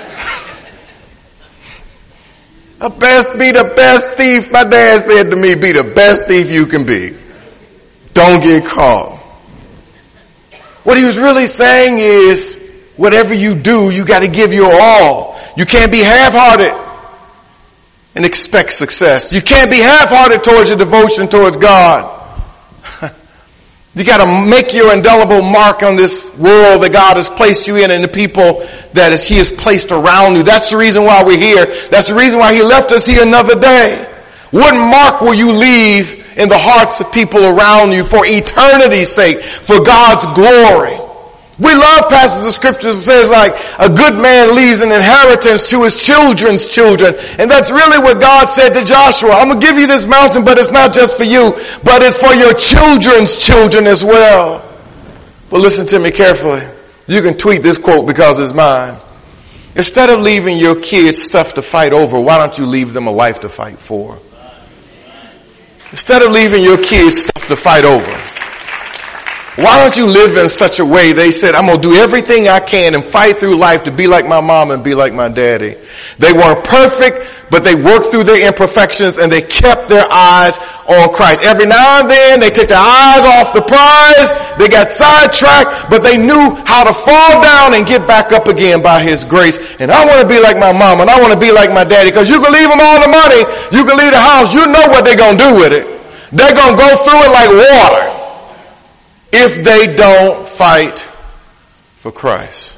The best, be the best thief. My dad said to me, be the best thief you can be. Don't get caught. What he was really saying is, whatever you do, you got to give your all. You can't be half-hearted and expect success. You can't be half-hearted towards your devotion towards God. You got to make your indelible mark on this world that God has placed you in and the people that is, He has placed around you. That's the reason why we're here. That's the reason why He left us here another day. What mark will you leave in the hearts of people around you for eternity's sake, for God's glory? We love passages of scriptures that says like a good man leaves an inheritance to his children's children. And that's really what God said to Joshua. I'm going to give you this mountain, but it's not just for you, but it's for your children's children as well. But listen to me carefully. You can tweet this quote because it's mine. Instead of leaving your kids stuff to fight over, why don't you leave them a life to fight for? Instead of leaving your kids stuff to fight over, why don't you live in such a way? They said, I'm going to do everything I can and fight through life to be like my mom and be like my daddy. They weren't perfect, but they worked through their imperfections and they kept their eyes on Christ. Every now and then they took their eyes off the prize. They got sidetracked, but they knew how to fall down and get back up again by His grace. And I want to be like my mom and I want to be like my daddy, because you can leave them all the money. You can leave the house. You know what they're going to do with it. They're going to go through it like water if they don't fight for Christ.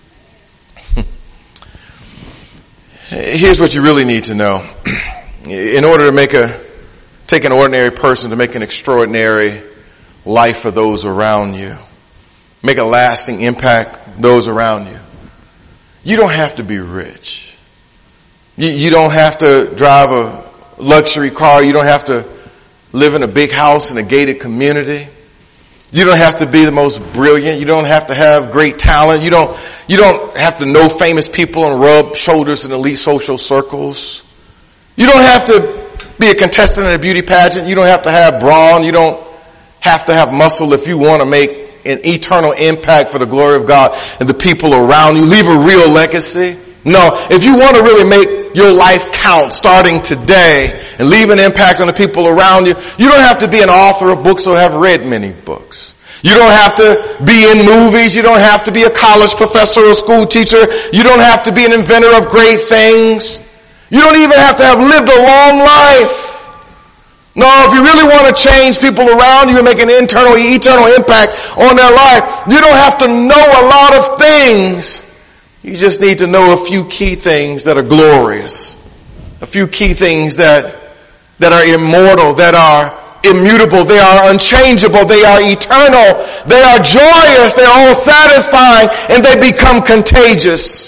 Here's what you really need to know. In order to make a, take an ordinary person to make an extraordinary life for those around you, make a lasting impact those around you, you don't have to be rich. You, you don't have to drive a luxury car. You don't have to live in a big house in a gated community. You don't have to be the most brilliant. You don't have to have great talent. You don't, you don't have to know famous people and rub shoulders in elite social circles. You don't have to be a contestant in a beauty pageant. You don't have to have brawn. You don't have to have muscle if you want to make an eternal impact for the glory of God and the people around you. Leave a real legacy. No, if you want to really make your life count starting today and leave an impact on the people around you, you don't have to be an author of books or have read many books. You don't have to be in movies. You don't have to be a college professor or school teacher. You don't have to be an inventor of great things. You don't even have to have lived a long life. No, if you really want to change people around you and make an internal, eternal impact on their life, you don't have to know a lot of things. You just need to know a few key things that are glorious. A few key things that, that are immortal, that are immutable, they are unchangeable, they are eternal, they are joyous, they are all satisfying, and they become contagious.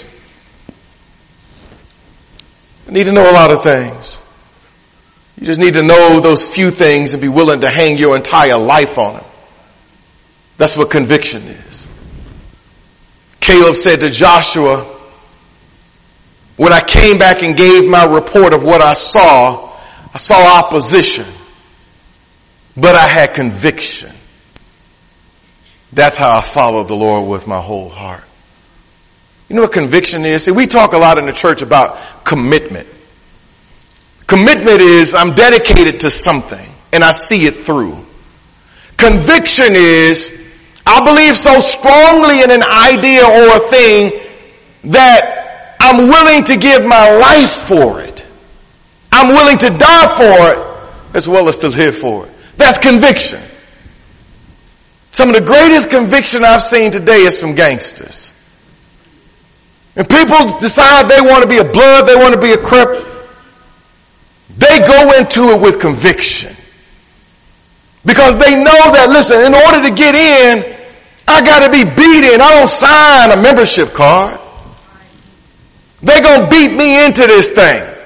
You need to know a lot of things. You just need to know those few things and be willing to hang your entire life on them. That's what conviction is. Caleb said to Joshua, when I came back and gave my report of what I saw, I saw opposition, but I had conviction. That's how I followed the Lord with my whole heart. You know what conviction is? See, we talk a lot in the church about commitment. Commitment is I'm dedicated to something and I see it through. Conviction is I believe so strongly in an idea or a thing that I'm willing to give my life for it. I'm willing to die for it as well as to live for it. That's conviction. Some of the greatest conviction I've seen today is from gangsters. And people decide they want to be a blood, they want to be a Crip. They go into it with conviction. Because they know that, listen, in order to get in, I got to be beat in. I don't sign a membership card. They're going to beat me into this thing.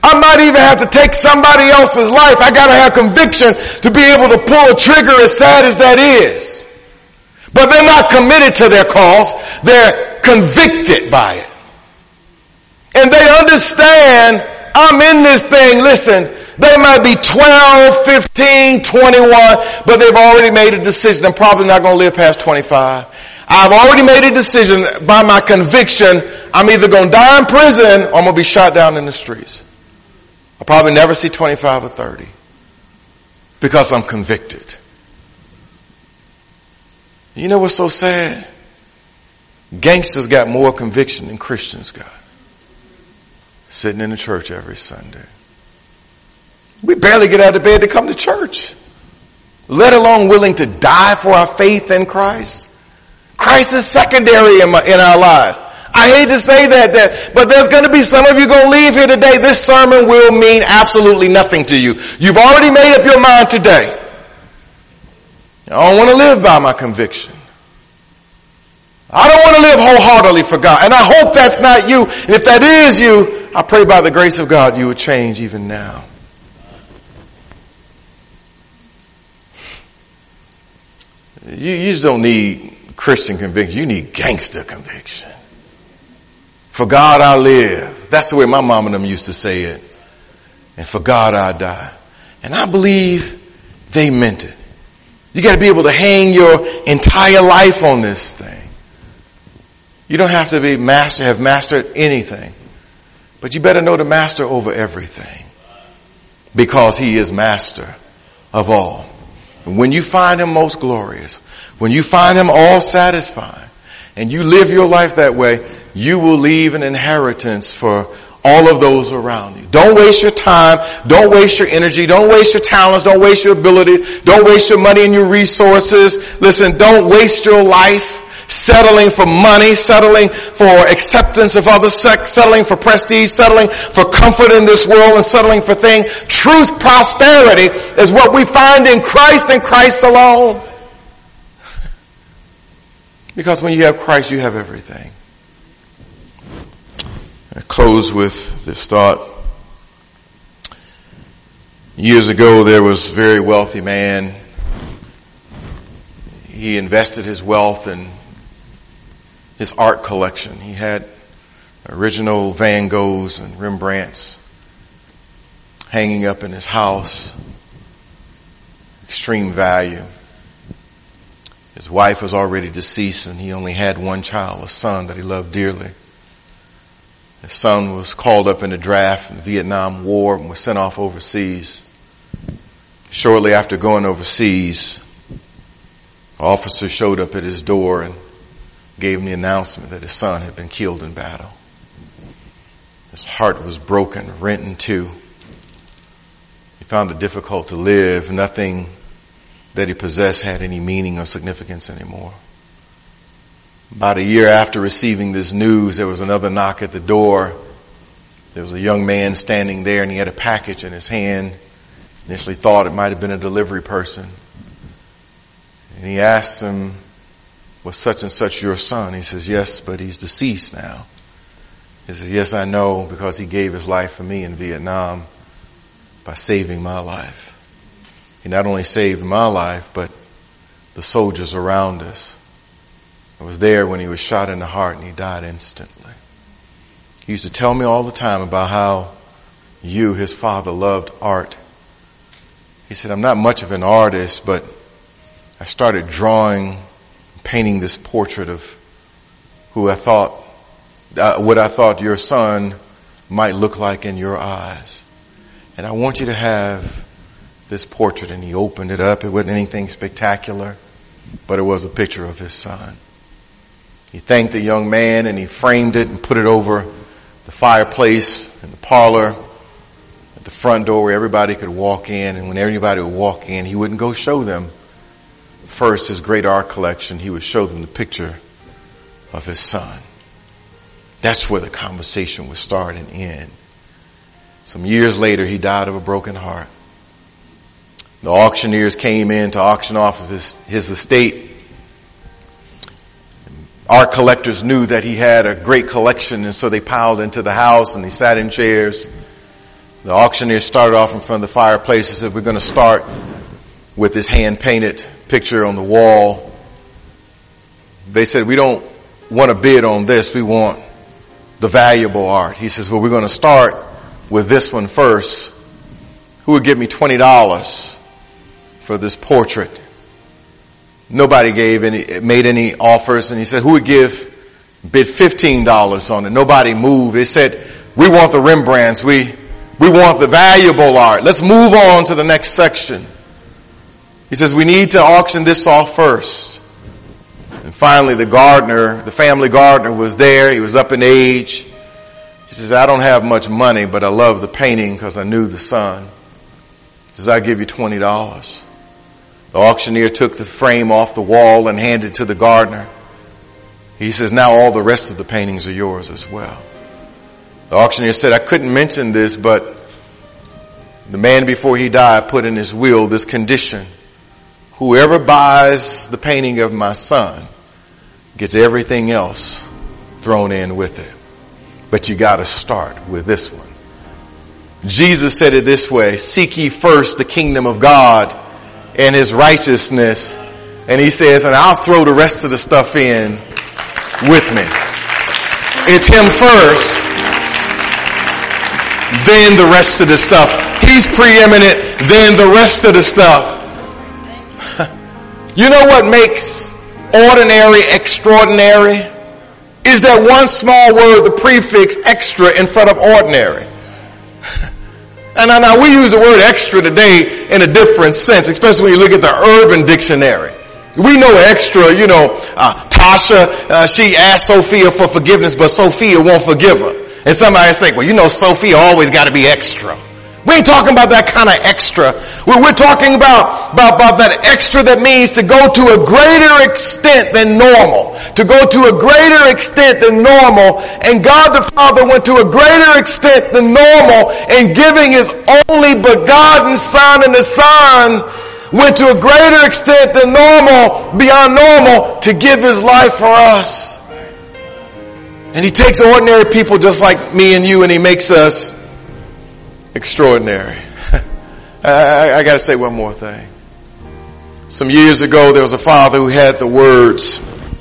I might even have to take somebody else's life. I got to have conviction to be able to pull a trigger, as sad as that is. But they're not committed to their cause. They're convicted by it. And they understand, I'm in this thing. Listen, they might be twelve, fifteen, twenty-one, but they've already made a decision. I'm probably not going to live past twenty-five. I've already made a decision by my conviction. I'm either going to die in prison or I'm going to be shot down in the streets. I'll probably never see twenty-five or thirty because I'm convicted. You know what's so sad? Gangsters got more conviction than Christians got. Sitting in the church every Sunday. We barely get out of bed to come to church, let alone willing to die for our faith in Christ. Christ is secondary in, my, in our lives. I hate to say that, that, but there's going to be some of you going to leave here today. This sermon will mean absolutely nothing to you. You've already made up your mind today. I don't want to live by my conviction. I don't want to live wholeheartedly for God. And I hope that's not you. And if that is you, I pray by the grace of God you would change even now. You, you just don't need Christian conviction. You need gangster conviction. For God I live. That's the way my mom and them used to say it. And for God I die. And I believe they meant it. You got to be able to hang your entire life on this thing. You don't have to be master, have mastered anything. But you better know the master over everything. Because he is master of all. And when you find him most glorious, when you find him all satisfying, and you live your life that way, you will leave an inheritance for all of those around you. Don't waste your time. Don't waste your energy. Don't waste your talents. Don't waste your ability. Don't waste your money and your resources. Listen, don't waste your life settling for money, settling for acceptance of others, settling for prestige, settling for comfort in this world, and settling for things. Truth, prosperity is what we find in Christ and Christ alone. Because when you have Christ, you have everything. I close with this thought. Years ago, there was a very wealthy man. He invested his wealth in his art collection. He had original Van Goghs and Rembrandts hanging up in his house. Extreme value. His wife was already deceased and he only had one child, a son that he loved dearly. His son was called up in the draft in the Vietnam War and was sent off overseas. Shortly after going overseas, an officer showed up at his door and gave him the announcement that his son had been killed in battle. His heart was broken, rent in two. He found it difficult to live. Nothing that he possessed had any meaning or significance anymore. About a year after receiving this news, there was another knock at the door. There was a young man standing there and he had a package in his hand. Initially thought it might have been a delivery person. And he asked him, was such and such your son? He says, yes, but he's deceased now. He says, yes, I know, because he gave his life for me in Vietnam by saving my life. He not only saved my life, but the soldiers around us. I was there when he was shot in the heart and he died instantly. He used to tell me all the time about how you, his father, loved art. He said, I'm not much of an artist, but I started drawing, painting this portrait of who I thought, uh, what I thought your son might look like in your eyes. And I want you to have this portrait. And he opened it up. It wasn't anything spectacular, but it was a picture of his son. He thanked the young man and he framed it and put it over the fireplace in the parlor at the front door where everybody could walk in. And when everybody would walk in, he wouldn't go show them first his great art collection. He would show them the picture of his son. That's where the conversation would start and end. Some years later, he died of a broken heart. The auctioneers came in to auction off of his, his estate. Art collectors knew that he had a great collection, and so they piled into the house and they sat in chairs. The auctioneer started off in front of the fireplace and said, we're going to start with this hand-painted picture on the wall. They said, we don't want to bid on this. We want the valuable art. He says, well, we're going to start with this one first. Who would give me twenty dollars for this portrait? Nobody gave any, made any offers. And he said, who would give, bid fifteen dollars on it? Nobody moved. They said, we want the Rembrandts. We, we want the valuable art. Let's move on to the next section. He says, we need to auction this off first. And finally, the gardener, the family gardener was there. He was up in age. He says, I don't have much money, but I love the painting because I knew the son. He says, I'll give you twenty dollars. The auctioneer took the frame off the wall and handed it to the gardener. He says, now all the rest of the paintings are yours as well. The auctioneer said, I couldn't mention this, but the man before he died put in his will this condition. Whoever buys the painting of my son gets everything else thrown in with it. But you got to start with this one. Jesus said it this way, seek ye first the kingdom of God and his righteousness. And he says, and I'll throw the rest of the stuff in with me. It's him first, then the rest of the stuff. He's preeminent, then the rest of the stuff. You know what makes ordinary extraordinary? Is that one small word, the prefix extra in front of ordinary. And now, now we use the word extra today in a different sense, especially when you look at the Urban Dictionary. We know extra, you know, uh, Tasha, uh, she asked Sophia for forgiveness, but Sophia won't forgive her. And somebody say, well, you know, Sophia always got to be extra. We ain't talking about that kind of extra. We're, we're talking about, about, about that extra that means to go to a greater extent than normal. To go to a greater extent than normal. And God the Father went to a greater extent than normal in giving his only begotten Son, and the Son went to a greater extent than normal, beyond normal, to give his life for us. And he takes ordinary people just like me and you, and he makes us extraordinary. I, I got to say one more thing. Some years ago, there was a father who had the words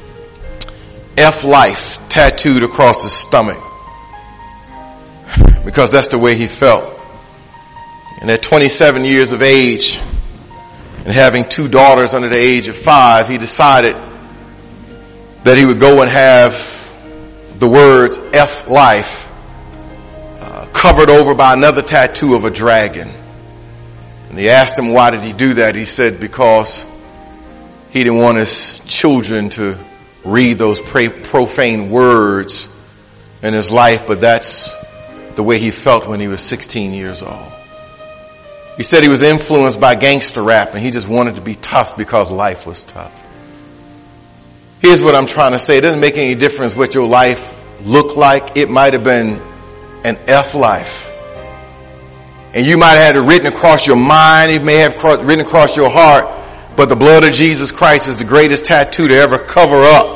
F life tattooed across his stomach because that's the way he felt. And at twenty-seven years of age and having two daughters under the age of five, he decided that he would go and have the words F life covered over by another tattoo of a dragon. And they asked him, why did he do that? He said, because he didn't want his children to read those profane words in his life, but that's the way he felt when he was sixteen years old. He said he was influenced by gangster rap and he just wanted to be tough because life was tough. Here's what I'm trying to say. It doesn't make any difference what your life looked like. It might have been an F life. And you might have had it written across your mind. It may have written across your heart. But the blood of Jesus Christ is the greatest tattoo to ever cover up.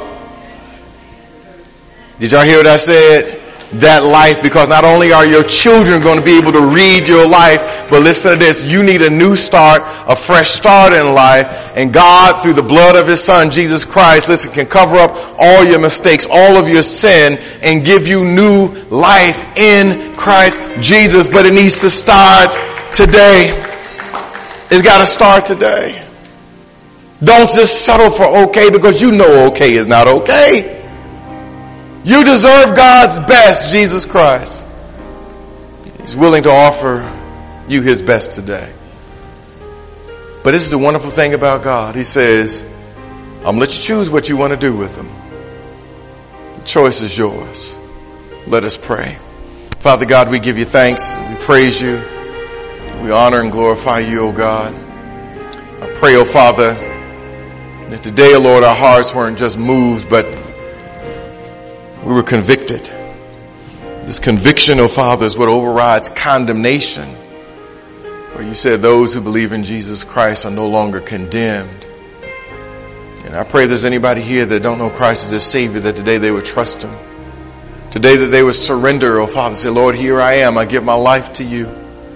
Did y'all hear what I said? That life, because not only are your children going to be able to read your life, but listen to this, you need a new start, a fresh start in life, and God, through the blood of his Son, Jesus Christ, listen, can cover up all your mistakes, all of your sin, and give you new life in Christ Jesus, but it needs to start today. It's got to start today. Don't just settle for okay because you know okay is not okay. You deserve God's best, Jesus Christ. He's willing to offer you his best today. But this is the wonderful thing about God. He says, I'm going to let you choose what you want to do with them. The choice is yours. Let us pray. Father God, we give you thanks. We praise you. We honor and glorify you, O God. I pray, O Father, that today, O Lord, our hearts weren't just moved, but we were convicted. This conviction, O Father, is what overrides condemnation. For you said those who believe in Jesus Christ are no longer condemned. And I pray there's anybody here that don't know Christ as their Savior, that today they would trust him. Today that they would surrender, O Father, say, Lord, here I am. I give my life to you.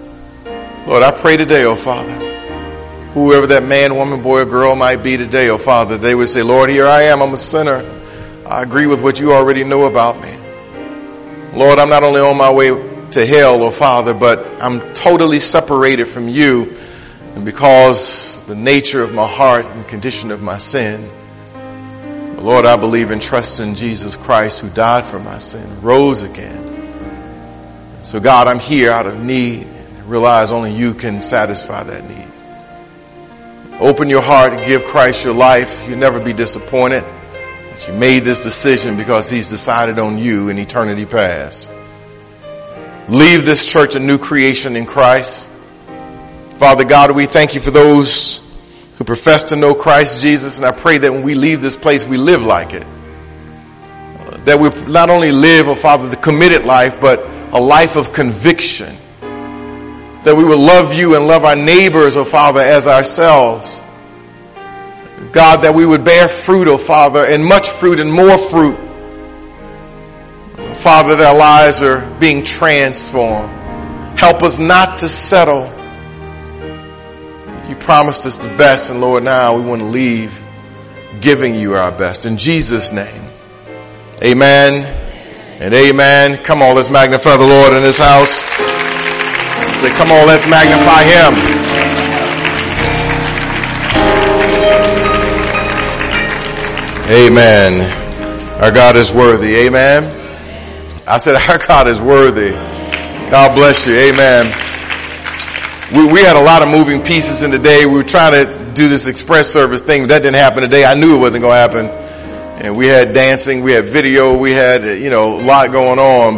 Lord, I pray today, oh Father, whoever that man, woman, boy, or girl might be today, oh Father, they would say, Lord, here I am. I'm a sinner. I agree with what you already know about me. Lord, I'm not only on my way to hell, oh Father, but I'm totally separated from you. And because the nature of my heart and condition of my sin, Lord, I believe and trust in Jesus Christ who died for my sin, rose again. So God, I'm here out of need and realize only you can satisfy that need. Open your heart and give Christ your life. You'll never be disappointed that you made this decision because he's decided on you in eternity past. Leave this church a new creation in Christ. Father God, we thank you for those who profess to know Christ Jesus, and I pray that when we leave this place, we live like it. That we not only live, oh Father, the committed life, but a life of conviction. That we will love you and love our neighbors, oh Father, as ourselves. God, that we would bear fruit, oh Father, and much fruit and more fruit. Father, that our lives are being transformed. Help us not to settle. You promised us the best, and Lord, now we want to leave giving you our best. In Jesus' name, amen and amen. Come on, let's magnify the Lord in this house. Say, come on, let's magnify him. Amen. Our God is worthy. Amen. I said our God is worthy. God bless you. Amen. We, we had a lot of moving pieces in the day. We were trying to do this express service thing. That didn't happen today. I knew it wasn't going to happen. And we had dancing, we had video, we had, you know, a lot going on.